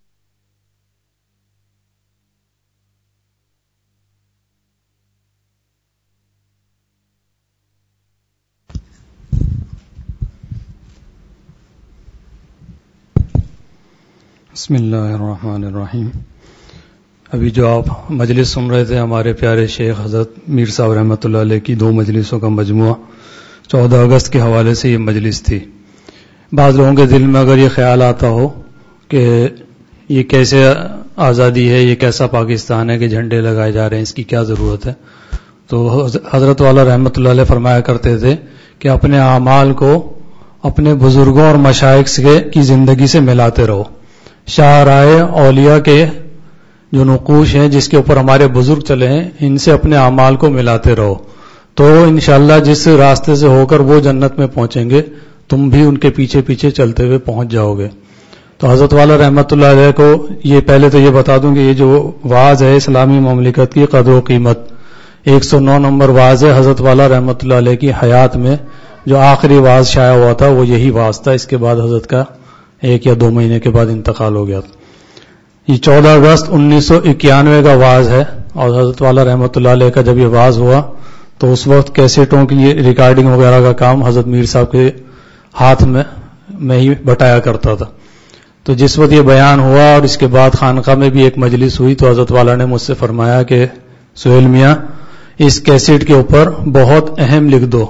[SPEAKER 2] بسم اللہ الرحمن الرحیم. ابھی جو آپ مجلس سن رہے تھے ہمارے پیارے شیخ حضرت میر صاحب رحمۃ اللہ علیہ کی دو مجلسوں کا مجموعہ، چودہ اگست کے حوالے سے یہ مجلس تھی. بعض لوگوں کے دل میں اگر یہ خیال آتا ہو کہ یہ کیسے آزادی ہے، یہ کیسا پاکستان ہے کہ جھنڈے لگائے جا رہے ہیں، اس کی کیا ضرورت ہے، تو حضرت والا رحمۃ اللہ علیہ فرمایا کرتے تھے کہ اپنے اعمال کو اپنے بزرگوں اور مشائخ کی زندگی سے ملاتے رہو. شاہراہ اولیاء کے جو نقوش ہیں جس کے اوپر ہمارے بزرگ چلے ہیں، ان سے اپنے اعمال کو ملاتے رہو، تو انشاءاللہ جس راستے سے ہو کر وہ جنت میں پہنچیں گے تم بھی ان کے پیچھے پیچھے چلتے ہوئے پہنچ جاؤ گے. تو حضرت والا رحمۃ اللہ علیہ کو یہ پہلے تو یہ بتا دوں کہ یہ جو واعظ ہے اسلامی مملکت کی قدر و قیمت، ایک سو نو نمبر واعظ ہے حضرت والا رحمۃ اللہ علیہ کی حیات میں. جو آخری واعظ شائع ہوا تھا وہ یہی واعظ تھا، اس کے بعد حضرت کا ایک یا دو مہینے کے بعد انتقال ہو گیا. یہ چودہ اگست انیس سو اکیانوے کا واعظ ہے، اور حضرت والا رحمۃ اللہ علیہ کا جب یہ واعظ ہوا تو اس وقت کیسٹوں کی ریکارڈنگ وغیرہ کا کام حضرت میر صاحب کے ہاتھ میں میں ہی بٹایا کرتا تھا. تو جس وقت یہ بیان ہوا اور اس کے بعد خانقاہ میں بھی ایک مجلس ہوئی تو حضرت والا نے مجھ سے فرمایا کہ سہیل میاں اس کیسٹ کے اوپر بہت اہم لکھ دو،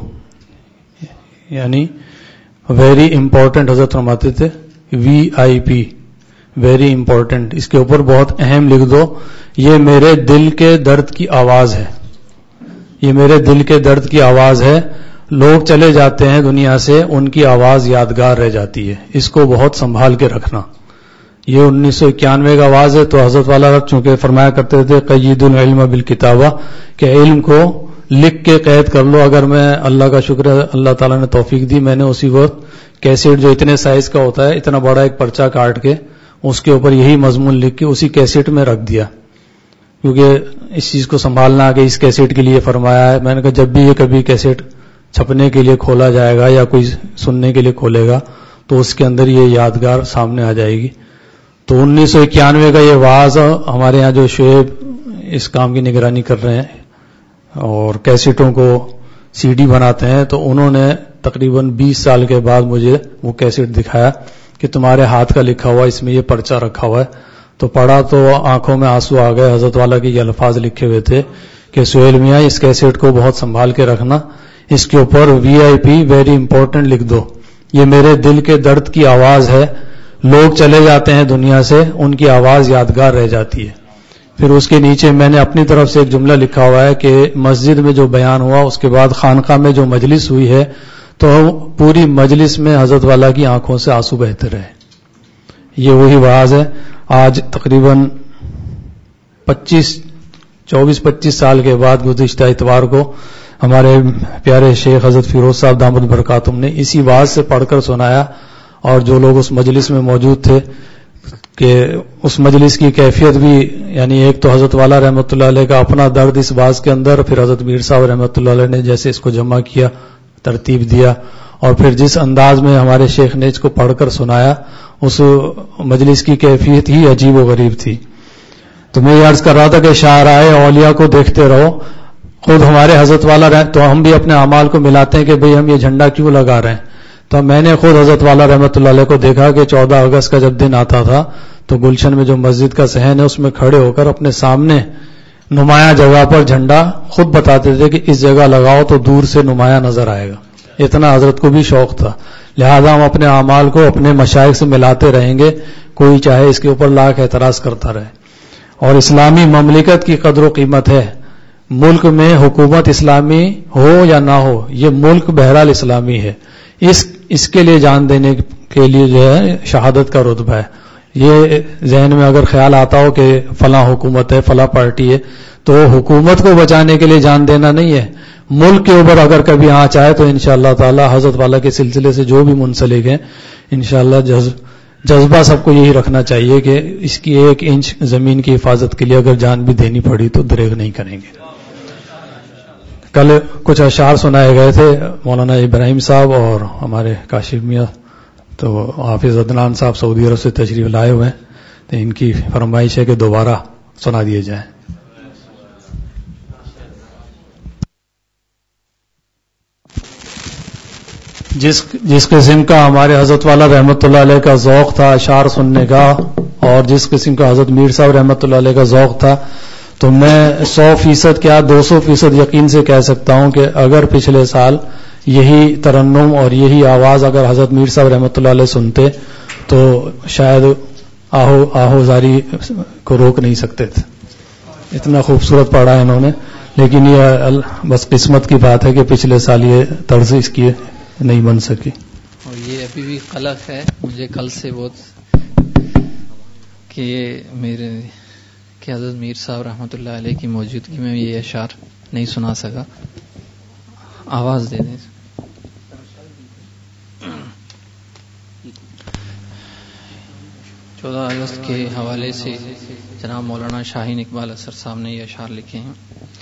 [SPEAKER 2] یعنی ویری امپورٹنٹ. حضرت فرماتے تھے وی آئی پی، ویری امپورٹنٹ، اس کے اوپر بہت اہم لکھ دو. یہ میرے دل کے درد کی آواز ہے، یہ میرے دل کے درد کی آواز ہے. لوگ چلے جاتے ہیں دنیا سے، ان کی آواز یادگار رہ جاتی ہے، اس کو بہت سنبھال کے رکھنا. یہ انیس سو اکیانوے کا آواز ہے. تو حضرت والا چونکہ فرمایا کرتے تھے قید العلم بالکتابہ، کہ علم کو لکھ کے قید کر لو. اگر میں اللہ کا شکر ہے اللہ تعالیٰ نے توفیق دی، میں نے اسی وقت کیسٹ جو اتنے سائز کا ہوتا ہے، اتنا بڑا ایک پرچہ کاٹ کے اس کے اوپر یہی مضمون لکھ کے اسی کیسٹ میں رکھ دیا، کیونکہ اس چیز کو سنبھالنا کہ اس کیسٹ کے لیے فرمایا ہے. میں نے کہا جب بھی یہ کبھی کیسٹ چھپنے کے لیے کھولا جائے گا یا کوئی سننے کے لیے کھولے گا تو اس کے اندر یہ یادگار سامنے آ جائے گی. تو انیس سو اکیانوے کا یہ واعظ، ہمارے ہاں جو شعیب اس کام کی نگرانی کر رہے ہیں اور کیسٹوں کو سی ڈی بناتے ہیں، تو انہوں نے تقریباً بیس سال کے بعد مجھے وہ کیسٹ دکھایا کہ تمہارے ہاتھ کا لکھا ہوا اس میں یہ پرچہ رکھا ہوا ہے. تو پڑھا تو آنکھوں میں آنسو آ گئے. حضرت والا کے یہ الفاظ لکھے ہوئے تھے کہ سہیل میاں اس کیسٹ کو بہت سنبھال کے رکھنا، اس کے اوپر وی آئی پی ویری امپورٹنٹ لکھ دو. یہ میرے دل کے درد کی آواز ہے، لوگ چلے جاتے ہیں دنیا سے، ان کی آواز یادگار رہ جاتی ہے. پھر اس کے نیچے میں نے اپنی طرف سے ایک جملہ لکھا ہوا ہے کہ مسجد میں جو بیان ہوا اس کے بعد خانقاہ میں جو مجلس ہوئی ہے تو پوری مجلس میں حضرت والا کی آنکھوں سے آنسو بہتے رہے. یہ وہی واعظ ہے. آج تقریباً پچیس چوبیس پچیس سال کے بعد گزشتہ اتوار کو ہمارے پیارے شیخ حضرت فیروز صاحب دامت برکاتہم نے اسی واعظ سے پڑھ کر سنایا، اور جو لوگ اس مجلس میں موجود تھے کہ اس مجلس کی کیفیت بھی، یعنی ایک تو حضرت والا رحمۃ اللہ علیہ کا اپنا درد اس واعظ کے اندر، پھر حضرت میر صاحب رحمۃ اللہ علیہ نے جیسے اس کو جمع کیا، ترتیب دیا، اور پھر جس انداز میں ہمارے شیخ نے اس کو پڑھ کر سنایا، اس مجلس کی کیفیت ہی عجیب و غریب تھی. تو میں یہ عرض کر رہا تھا کہ شاہراہ اولیاء کو دیکھتے رہو. خود ہمارے حضرت والا رہ تو ہم بھی اپنے اعمال کو ملاتے ہیں کہ بھئی ہم یہ جھنڈا کیوں لگا رہے ہیں. تو میں نے خود حضرت والا رحمۃ اللہ علیہ کو دیکھا کہ چودہ اگست کا جب دن آتا تھا تو گلشن میں جو مسجد کا صحن ہے اس میں کھڑے ہو کر اپنے سامنے نمایاں جگہ پر جھنڈا خود بتاتے تھے کہ اس جگہ لگاؤ تو دور سے نمایاں نظر آئے گا. اتنا حضرت کو بھی شوق تھا. لہذا ہم اپنے اعمال کو اپنے مشائخ سے ملاتے رہیں گے، کوئی چاہے اس کے اوپر لاکھ اعتراض کرتا رہے. اور اسلامی مملکت کی قدر و قیمت ہے. ملک میں حکومت اسلامی ہو یا نہ ہو، یہ ملک بہرحال اسلامی ہے. اس اس کے لیے جان دینے کے لیے جو ہے شہادت کا رتبہ ہے. یہ ذہن میں اگر خیال آتا ہو کہ فلاں حکومت ہے، فلاں پارٹی ہے، تو حکومت کو بچانے کے لیے جان دینا نہیں ہے. ملک کے اوپر اگر کبھی آنچ آئے تو انشاءاللہ تعالی حضرت والا کے سلسلے سے جو بھی منسلک ہیں انشاءاللہ جذبہ سب کو یہی رکھنا چاہیے کہ اس کی ایک انچ زمین کی حفاظت کے لیے اگر جان بھی دینی پڑی تو دریغ نہیں کریں گے. کل کچھ اشعار سنائے گئے تھے مولانا ابراہیم صاحب اور ہمارے کاشف میاں، تو حافظ عدنان صاحب سعودی عرب سے تشریف لائے ہوئے ہیں، تو ان کی فرمائش ہے کہ دوبارہ سنا دیے جائیں. جس جس قسم کا ہمارے حضرت والا رحمۃ اللہ علیہ کا ذوق تھا اشعار سننے کا، اور جس قسم کا حضرت میر صاحب رحمۃ اللہ علیہ کا ذوق تھا، تو میں سو فیصد کیا دو سو فیصد یقین سے کہہ سکتا ہوں کہ اگر پچھلے سال یہی ترنم اور یہی آواز اگر حضرت میر صاحب رحمۃ اللہ علیہ سنتے تو شاید آہو آہو زاری کو روک نہیں سکتے تھے. اتنا خوبصورت پڑھا ہے انہوں نے. لیکن یہ بس قسمت کی بات ہے کہ پچھلے سال یہ طرز اس کی نہیں بن سکی.
[SPEAKER 3] اور یہ ابھی بھی قلق ہے مجھے کل سے بہت کہ میرے کہ حضرت میر صاحب رحمۃ اللہ علیہ کی موجودگی میں یہ اشعار نہیں سنا سکا. آواز دے دیں. چودہ اگست کے حوالے سے جناب مولانا شاہین اقبال اثر صاحب نے یہ اشعار لکھے ہیں.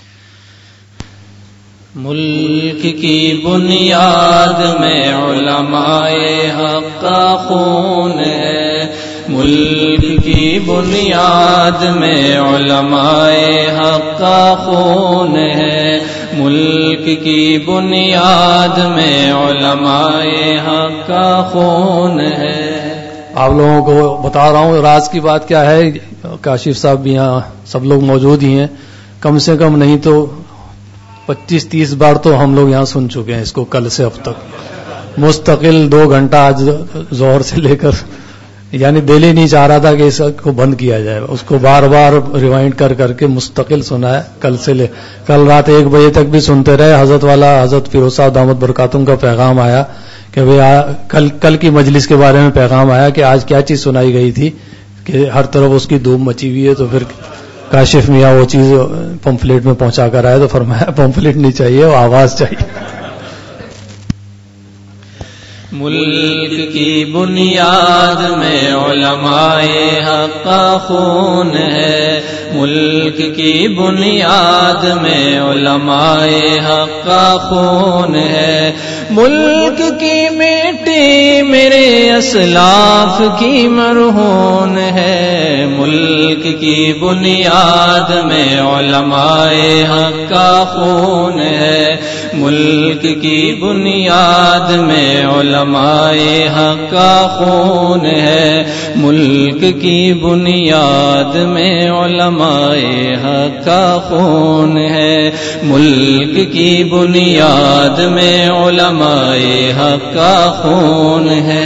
[SPEAKER 3] ملک کی بنیاد میں علماء حق کا خون ہے، ملک کی بنیاد میں علماء حق کا خون ہے، ملک کی بنیاد میں علماء حق کا خون ہے.
[SPEAKER 2] آپ لوگوں کو بتا رہا ہوں راز کی بات کیا ہے. کاشف صاحب بھی یہاں سب لوگ موجود ہی ہیں، کم سے کم نہیں تو پچیس تیس بار تو ہم لوگ یہاں سن چکے ہیں اس کو کل سے اب تک مستقل دو گھنٹہ آج ظہر سے لے کر، یعنی دل ہی نہیں چاہ رہا تھا کہ اس کو بند کیا جائے. اس کو بار بار ریوائنڈ کر کر کے مستقل سنا ہے کل سے لے کل رات ایک بجے تک بھی سنتے رہے. حضرت والا حضرت فیروز صاحب دامت برکاتہم کا پیغام آیا کہ کل کل کی مجلس کے بارے میں پیغام آیا کہ آج کیا چیز سنائی گئی تھی کہ ہر طرف اس کی دھوم مچی ہوئی ہے. تو پھر کاشف میاں وہ چیز پمفلیٹ میں پہنچا کر آئے تو فرمایا پمفلیٹ نہیں چاہیے، وہ آواز چاہیے.
[SPEAKER 3] ملک کی بنیاد میں علماء حق کا خون ہے، ملک کی بنیاد میں علماء حق کا خون ہے، ملک کی مٹی میرے اسلاف کی مرہون ہے، ملک کی بنیاد میں علماء حق کا خون ہے، ملک کی بنیاد میں علماء حق کا خون ہے، ملک کی بنیاد میں علماء حق کا خون ہے، ملک کی بنیاد میں علماء حق کا خون ہے.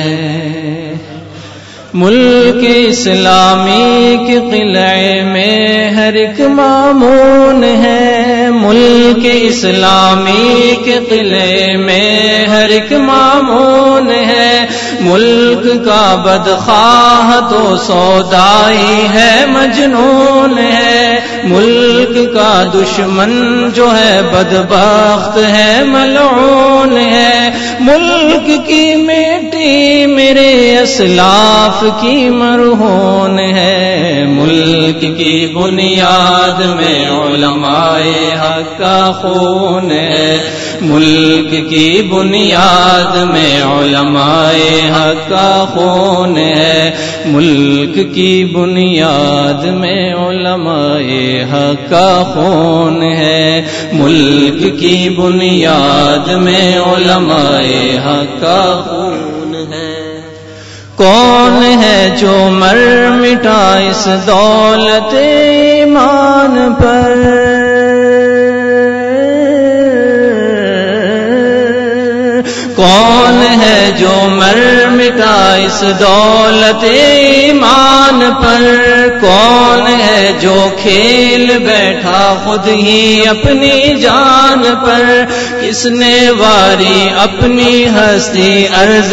[SPEAKER 3] ملک اسلامی کے قلعے میں ہر ایک مامون ہے، ملک اسلامی کے قلعے میں ہر ایک مامون ہے، ملک کا بدخواہ تو سودائی ہے مجنون ہے، ملک کا دشمن جو ہے بدبخت ہے ملعون ہے، ملک کی مٹی میرے اسلاف کی مرہون ہے، ملک کی بنیاد میں علماء حق کا خون ہے، ملک کی بنیاد میں علماء حق کا خون ہے، ملک کی بنیاد میں علماء حق کا خون ہے، ملک کی بنیاد میں علماء حق کا خون ہے. کون ہے جو مر مٹا اس دولت ایمان پر،
[SPEAKER 4] کون ہے جو مر مٹا اس دولت ایمان پر؟ کون ہے جو کھیل بیٹھا خود ہی اپنی جان پر؟ کس نے واری اپنی ہستی عرض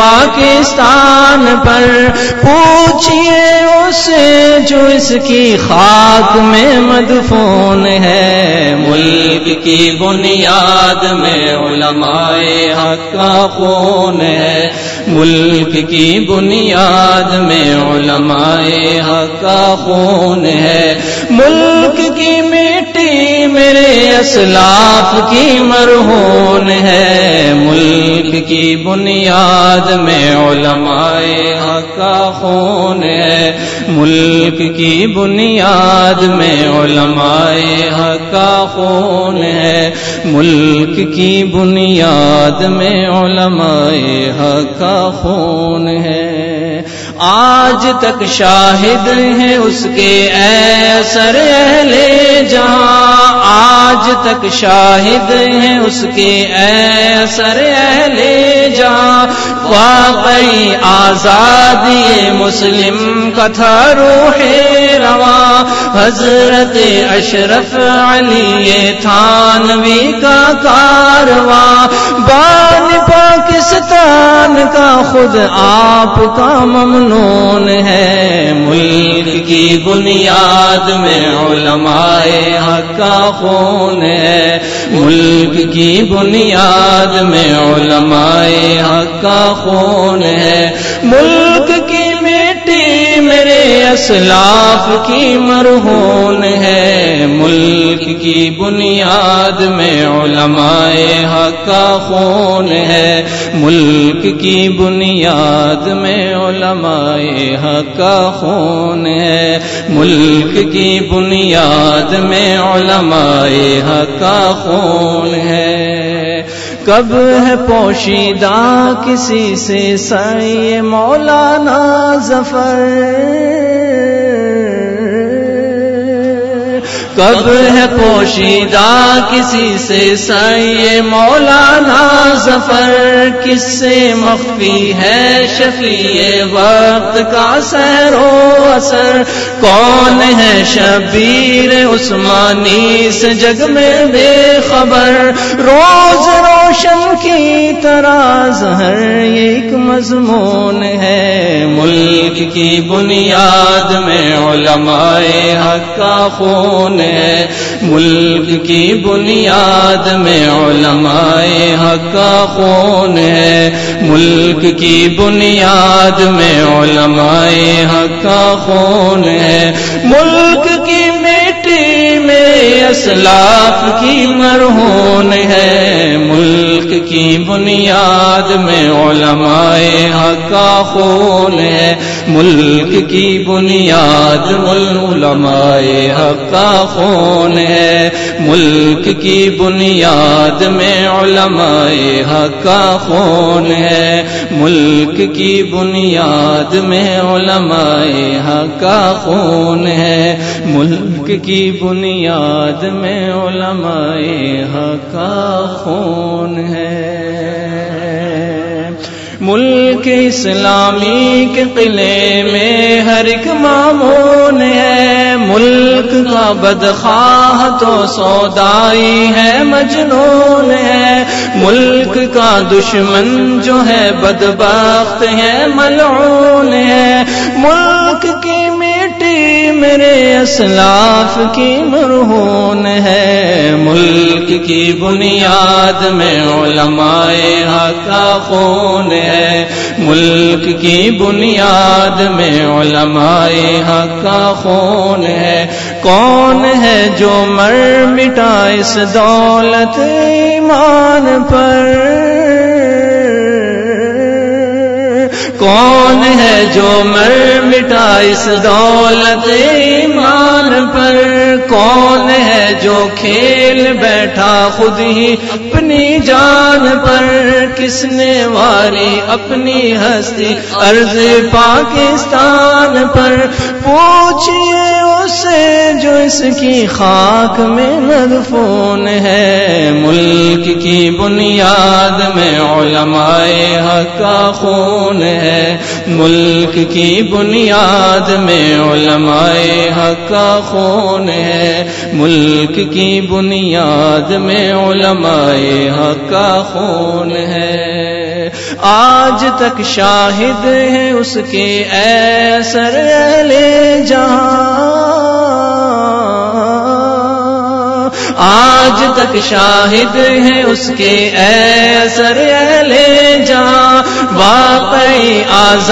[SPEAKER 4] پاکستان پر؟ پوچھئے اسے جو اس کی خاک میں مدفون ہے، ملک کی بنیاد میں علماء حق کا خون ہے، ملک کی بنیاد میں علماء حق کا خون ہے، ملک کی مٹی میرے اسلاف کی مرہون ہے، ملک کی بنیاد میں علماء حق کا خون ہے، ملک کی بنیاد میں علماء حق کا خون ہے، ملک کی بنیاد میں علماء حق کا خون ہے۔ آج تک شاہد ہیں اس کے اثر اہل جہاں، آج تک شاہد ہیں اس کے اثر اہل جہاں، واقعی آزادی مسلم کا تھا روح رواں، حضرت اشرف علی تھانوی کا کارواں، بان پاکستان کا خود آپ کا ممنون ہے، ملک کی بنیاد میں علماء حق کا خون ہے، ملک کی بنیاد میں علماء حق کا خون ہے، ملک کی مٹی میرے اسلاف کی مرہون ہے، ملک کی بنیاد میں علماء حق کا خون ہے، ملک کی بنیاد میں علماء حق کا خون ہے، ملک کی بنیاد میں علماء حق کا خون ہے۔ کب ہے پوشیدہ کسی سے سعی مولانا ظفر، کب ہے پوشیدہ کسی سے سعی مولانا ظفر، کس سے مخفی ہے شفیع وقت کا سیر و اثر، کون ہے شبیر عثمانی سے جگ میں بے خبر، روز روشن کی طرح ظہر یہ ایک مضمون ہے، ملک کی بنیاد میں علماء حق کا خون ہے، ملک کی بنیاد میں علماء حق کا خون ہے، ملک کی بنیاد میں علماء حق کا خون ہے، ملک کی مٹی میں اسلاف کی مرہون ہے، ملک کی بنیاد میں علماء حق کا خون ہے، ملک کی بنیاد علماء حق کا خون ہے، ملک کی بنیاد میں علماء حق کا خون ہے، ملک کی بنیاد میں علماء حق کا خون ہے، ملک کی بنیاد میں علماء حق کا خون ہے۔ ملک اسلامی کے قلعے میں ہر ایک مامون ہے، ملک کا بدخواہ تو سودائی ہے مجنون ہے، ملک کا دشمن جو ہے بدبخت ہے ملعون ہے، ملک کی مٹی میرے اسلاف کی مرہون ہے، ملک کی بنیاد میں علماء حق کا خون ہے، ملک کی بنیاد میں علماء حق کا خون ہے، کون ہے جو مر مٹا اس دولت ایمان پر، کون ہے جو مر مٹا اس دولت ایمان پر، کون ہے جو کھیل بیٹھا خود ہی اپنی جان پر، کس نے واری اپنی ہستی عرض پاکستان پر، پوچھئے اسے جو اس کی خاک میں مدفون ہے. ملک کی بنیاد میں علماء حق کا خون ہے. ملک کی بنیاد میں علماء حق کا خون ہے. ملک کی بنیاد میں علماء حق کا خون ہے. آج تک شاہد ہے اس کے اثر اہل جہاں. آج تک شاہد ہے اس کے اثر اہل جہاں. واقعی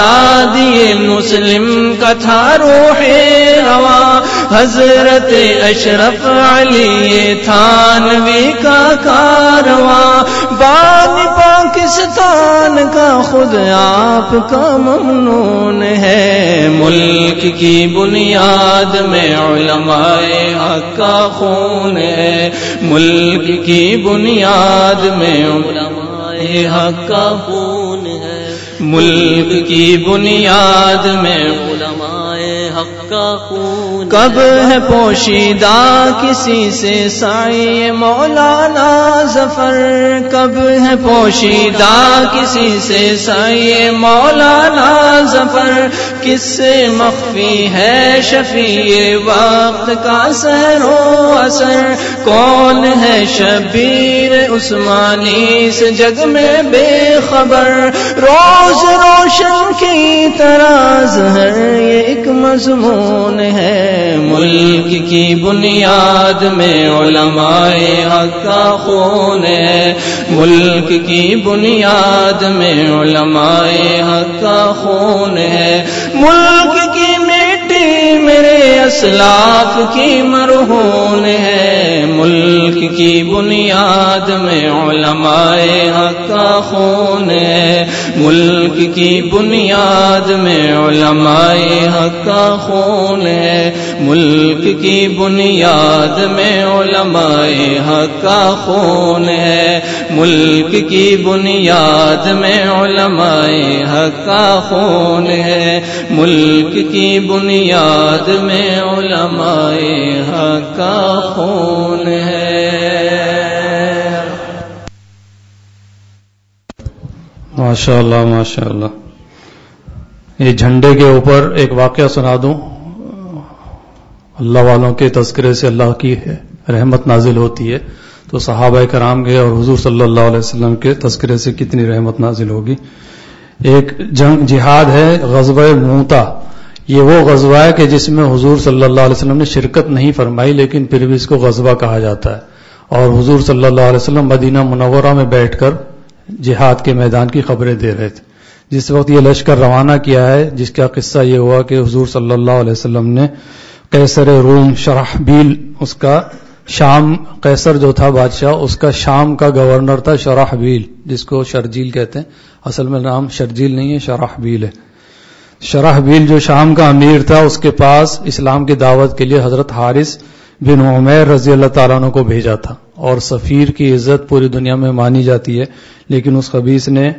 [SPEAKER 4] آزادی مسلم کا تھا روح رواں. حضرت اشرف علی تھانوی کا کارواں. بانی پاکستان کا خود آپ کا ممنون ہے. ملک کی بنیاد میں علماء حق کا خون ہے. ملک کی بنیاد میں علماء حق کا خون ہے. ملک کی بنیاد میں علماء حق کا خون. کب ہے پوشیدہ کسی سے سائے مولانا ظفر. کب ہے پوشیدہ کسی سے سائے مولانا ظفر. کس سے مخفی ہے شفیع وقت کا سحر و اثر. کون ہے شبیر عثمانی سے جگ میں بے خبر. روز روشن کی طرح ظہر یہ ایک مضمون ہے. ملک کی بنیاد میں علماء حق کا خون ہے. ملک کی بنیاد میں علماء حق کا خون ہے. ملک کی مٹی میرے اسلاف کی مرہون ہے. ملک کی بنیاد میں علماء حق کا خون ہے. ملک کی بنیاد میں علماء حق کا خون ہے. ملک کی بنیاد میں علماء حق کا خون ہے. ملک کی بنیاد میں علماء حق کا خون ہے. ملک کی بنیاد میں علماء حق کا خون ہے.
[SPEAKER 2] ماشاء اللہ ماشاء اللہ. یہ جھنڈے کے اوپر ایک واقعہ سنا دوں. اللہ والوں کے تذکرے سے اللہ کی رحمت نازل ہوتی ہے تو صحابہ کرام کے اور حضور صلی اللہ علیہ وسلم کے تذکرے سے کتنی رحمت نازل ہوگی. ایک جنگ جہاد ہے غزوہ موتا. یہ وہ غزوہ ہے کہ جس میں حضور صلی اللہ علیہ وسلم نے شرکت نہیں فرمائی لیکن پھر بھی اس کو غزوہ کہا جاتا ہے. اور حضور صلی اللہ علیہ وسلم مدینہ منورہ میں بیٹھ کر جہاد کے میدان کی خبریں دے رہے تھے. جس وقت یہ لشکر روانہ کیا ہے جس کا قصہ یہ ہوا کہ حضور صلی اللہ علیہ وسلم نے قیصر روم شرحبیل اس کا شام قیصر جو تھا بادشاہ اس کا شام کا گورنر تھا شرحبیل جس کو شرجیل کہتے ہیں. اصل میں نام شرجیل نہیں ہے شرحبیل ہے. شرحبیل جو شام کا امیر تھا اس کے پاس اسلام کی دعوت کے لیے حضرت حارث بن عمیر رضی اللہ تعالیٰ عنہ کو بھیجا تھا. اور سفیر کی عزت پوری دنیا میں مانی جاتی ہے لیکن اس خبیث نے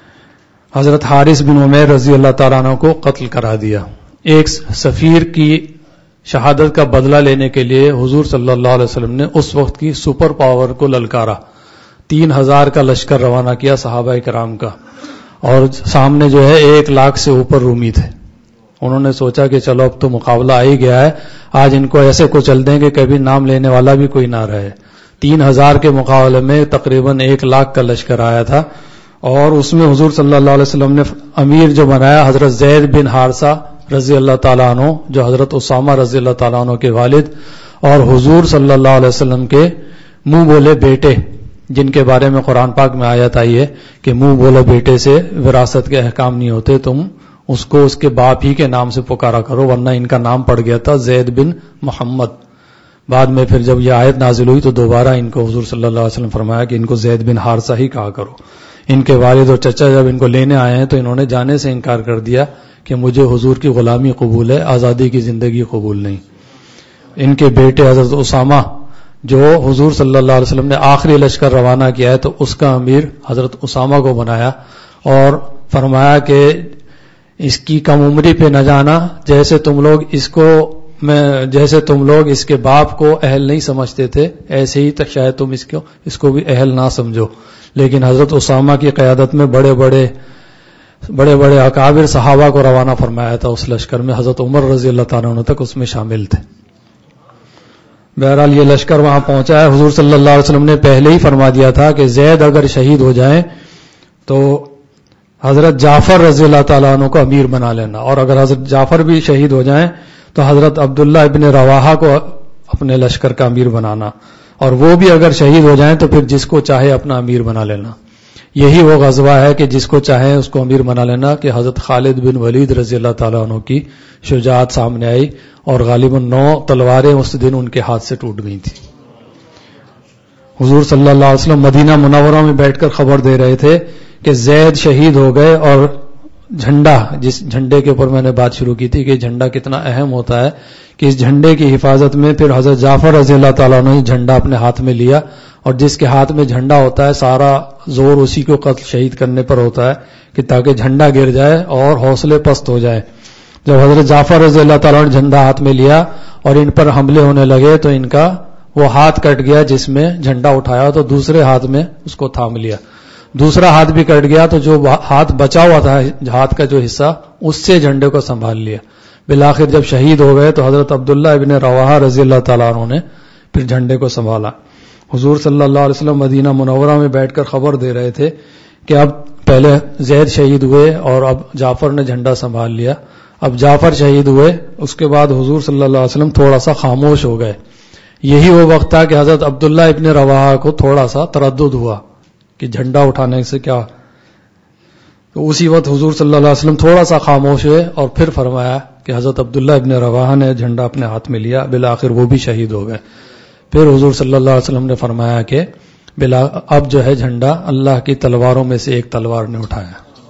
[SPEAKER 2] حضرت حارث بن عمیر رضی اللہ تعالیٰ عنہ کو قتل کرا دیا. ایک سفیر کی شہادت کا بدلہ لینے کے لیے حضور صلی اللہ علیہ وسلم نے اس وقت کی سپر پاور کو للکارا. تین ہزار کا لشکر روانہ کیا صحابہ کرام کا اور سامنے جو ہے ایک لاکھ سے اوپر رومی تھے. انہوں نے سوچا کہ چلو اب تو مقابلہ آ ہی گیا ہے, آج ان کو ایسے کچل دیں کہ کبھی نام لینے والا بھی کوئی نہ رہے. تین ہزار کے مقابلے میں تقریباً ایک لاکھ کا لشکر آیا تھا اور اس میں حضور صلی اللہ علیہ وسلم نے امیر جو بنایا حضرت زید بن حارثہ رضی اللہ تعالیٰ عنہ جو حضرت اسامہ رضی اللہ تعالیٰ عنہ کے والد اور حضور صلی اللہ علیہ وسلم کے منہ بولے بیٹے جن کے بارے میں قرآن پاک میں آیت آئی ہے کہ منہ بولے بیٹے سے وراثت کے احکام نہیں ہوتے, تم اس کو اس کے باپ ہی کے نام سے پکارا کرو, ورنہ ان کا نام پڑ گیا تھا زید بن محمد. بعد میں پھر جب یہ آیت نازل ہوئی تو دوبارہ ان کو حضور صلی اللہ علیہ وسلم فرمایا کہ ان کو زید بن حارثہ ہی کہا کرو. ان کے والد اور چچا جب ان کو لینے آئے ہیں تو انہوں نے جانے سے انکار کر دیا کہ مجھے حضور کی غلامی قبول ہے, آزادی کی زندگی قبول نہیں. ان کے بیٹے حضرت اسامہ جو حضور صلی اللہ علیہ وسلم نے آخری لشکر روانہ کیا ہے تو اس کا امیر حضرت اسامہ کو بنایا اور فرمایا کہ اس کی کم عمری پہ نہ جانا، جیسے تم لوگ اس کو میں جیسے تم لوگ اس کے باپ کو اہل نہیں سمجھتے تھے، ایسے ہی تک شاید تم اس کو اس کو بھی اہل نہ سمجھو. لیکن حضرت اسامہ کی قیادت میں بڑے بڑے بڑے بڑے اکابر صحابہ کو روانہ فرمایا تھا اس لشکر میں. حضرت عمر رضی اللہ تعالیٰ عنہ تک اس میں شامل تھے. بہرحال یہ لشکر وہاں پہنچا ہے. حضور صلی اللہ علیہ وسلم نے پہلے ہی فرما دیا تھا کہ زید اگر شہید ہو جائیں تو حضرت جعفر رضی اللہ تعالیٰ عنہ کو امیر بنا لینا، اور اگر حضرت جعفر بھی شہید ہو جائیں تو حضرت عبداللہ ابن رواحہ کو اپنے لشکر کا امیر بنانا، اور وہ بھی اگر شہید ہو جائیں تو پھر جس کو چاہے اپنا امیر بنا لینا. یہی وہ غزوہ ہے کہ جس کو چاہیں اس کو امیر بنا لینا، کہ حضرت خالد بن ولید رضی اللہ تعالیٰ عنہ کی شجاعت سامنے آئی اور غالباً نو تلواریں اس دن ان کے ہاتھ سے ٹوٹ گئی تھیں. حضور صلی اللہ علیہ وسلم مدینہ منورہ میں بیٹھ کر خبر دے رہے تھے کہ زید شہید ہو گئے، اور جھنڈا، جس جھنڈے کے اوپر میں نے بات شروع کی تھی کہ جھنڈا کتنا اہم ہوتا ہے، کہ اس جھنڈے کی حفاظت میں پھر حضرت جعفر رضی اللہ تعالیٰ عنہ نے جھنڈا اپنے ہاتھ میں لیا، اور جس کے ہاتھ میں جھنڈا ہوتا ہے سارا زور اسی کو قتل شہید کرنے پر ہوتا ہے، کہ تاکہ جھنڈا گر جائے اور حوصلے پست ہو جائے. جب حضرت جعفر رضی اللہ تعالیٰ نے جھنڈا ہاتھ میں لیا اور ان پر حملے ہونے لگے تو ان کا وہ ہاتھ کٹ گیا جس میں جھنڈا اٹھایا، تو دوسرے ہاتھ میں اس کو تھام لیا. دوسرا ہاتھ بھی کٹ گیا تو جو ہاتھ بچا ہوا تھا ہاتھ کا جو حصہ، اس سے جھنڈے کو سنبھال لیا. بالآخر جب شہید ہو گئے تو حضرت عبداللہ ابن رواحہ رضی اللہ تعالیٰ عنہ نے پھر جھنڈے کو سنبھالا. حضور صلی اللہ علیہ وسلم مدینہ منورہ میں بیٹھ کر خبر دے رہے تھے کہ اب پہلے زید شہید ہوئے اور اب جعفر نے جھنڈا سنبھال لیا. اب جعفر شہید ہوئے، اس کے بعد حضور صلی اللہ علیہ وسلم تھوڑا سا خاموش ہو گئے. یہی وہ وقت تھا کہ حضرت عبداللہ ابن رواحہ کو تھوڑا سا تردد ہوا کہ جھنڈا اٹھانے سے کیا. تو اسی وقت حضور صلی اللہ علیہ وسلم تھوڑا سا خاموش ہوئے اور پھر فرمایا کہ حضرت عبداللہ ابن رواحہ نے جھنڈا اپنے ہاتھ میں لیا، بالآخر وہ بھی شہید ہو گئے. پھر حضور صلی اللہ علیہ وسلم نے فرمایا کہ بلا اب جو ہے جھنڈا اللہ کی تلواروں میں سے ایک تلوار نے اٹھایا.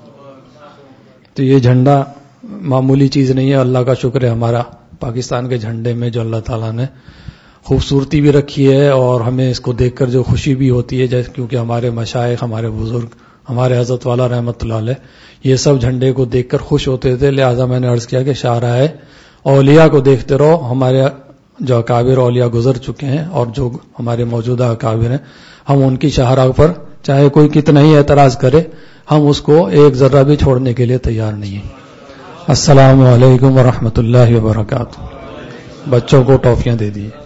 [SPEAKER 2] تو یہ جھنڈا معمولی چیز نہیں ہے. اللہ کا شکر ہے ہمارا پاکستان کے جھنڈے میں جو اللہ تعالیٰ نے خوبصورتی بھی رکھی ہے، اور ہمیں اس کو دیکھ کر جو خوشی بھی ہوتی ہے، جیسے کیونکہ ہمارے مشائخ، ہمارے بزرگ، ہمارے حضرت والا رحمۃ اللہ علیہ یہ سب جھنڈے کو دیکھ کر خوش ہوتے تھے. لہٰذا میں نے عرض کیا کہ شاہراہ اولیاء کو دیکھتے رہو. ہمارے جو اکابر اولیاء گزر چکے ہیں اور جو ہمارے موجودہ اکابر ہیں، ہم ان کی شاہراہ پر چاہے کوئی کتنا ہی اعتراض کرے، ہم اس کو ایک ذرہ بھی چھوڑنے کے لیے تیار نہیں ہیں. السلام علیکم ورحمۃ اللہ وبرکاتہ. بچوں کو ٹافیاں دے دیے.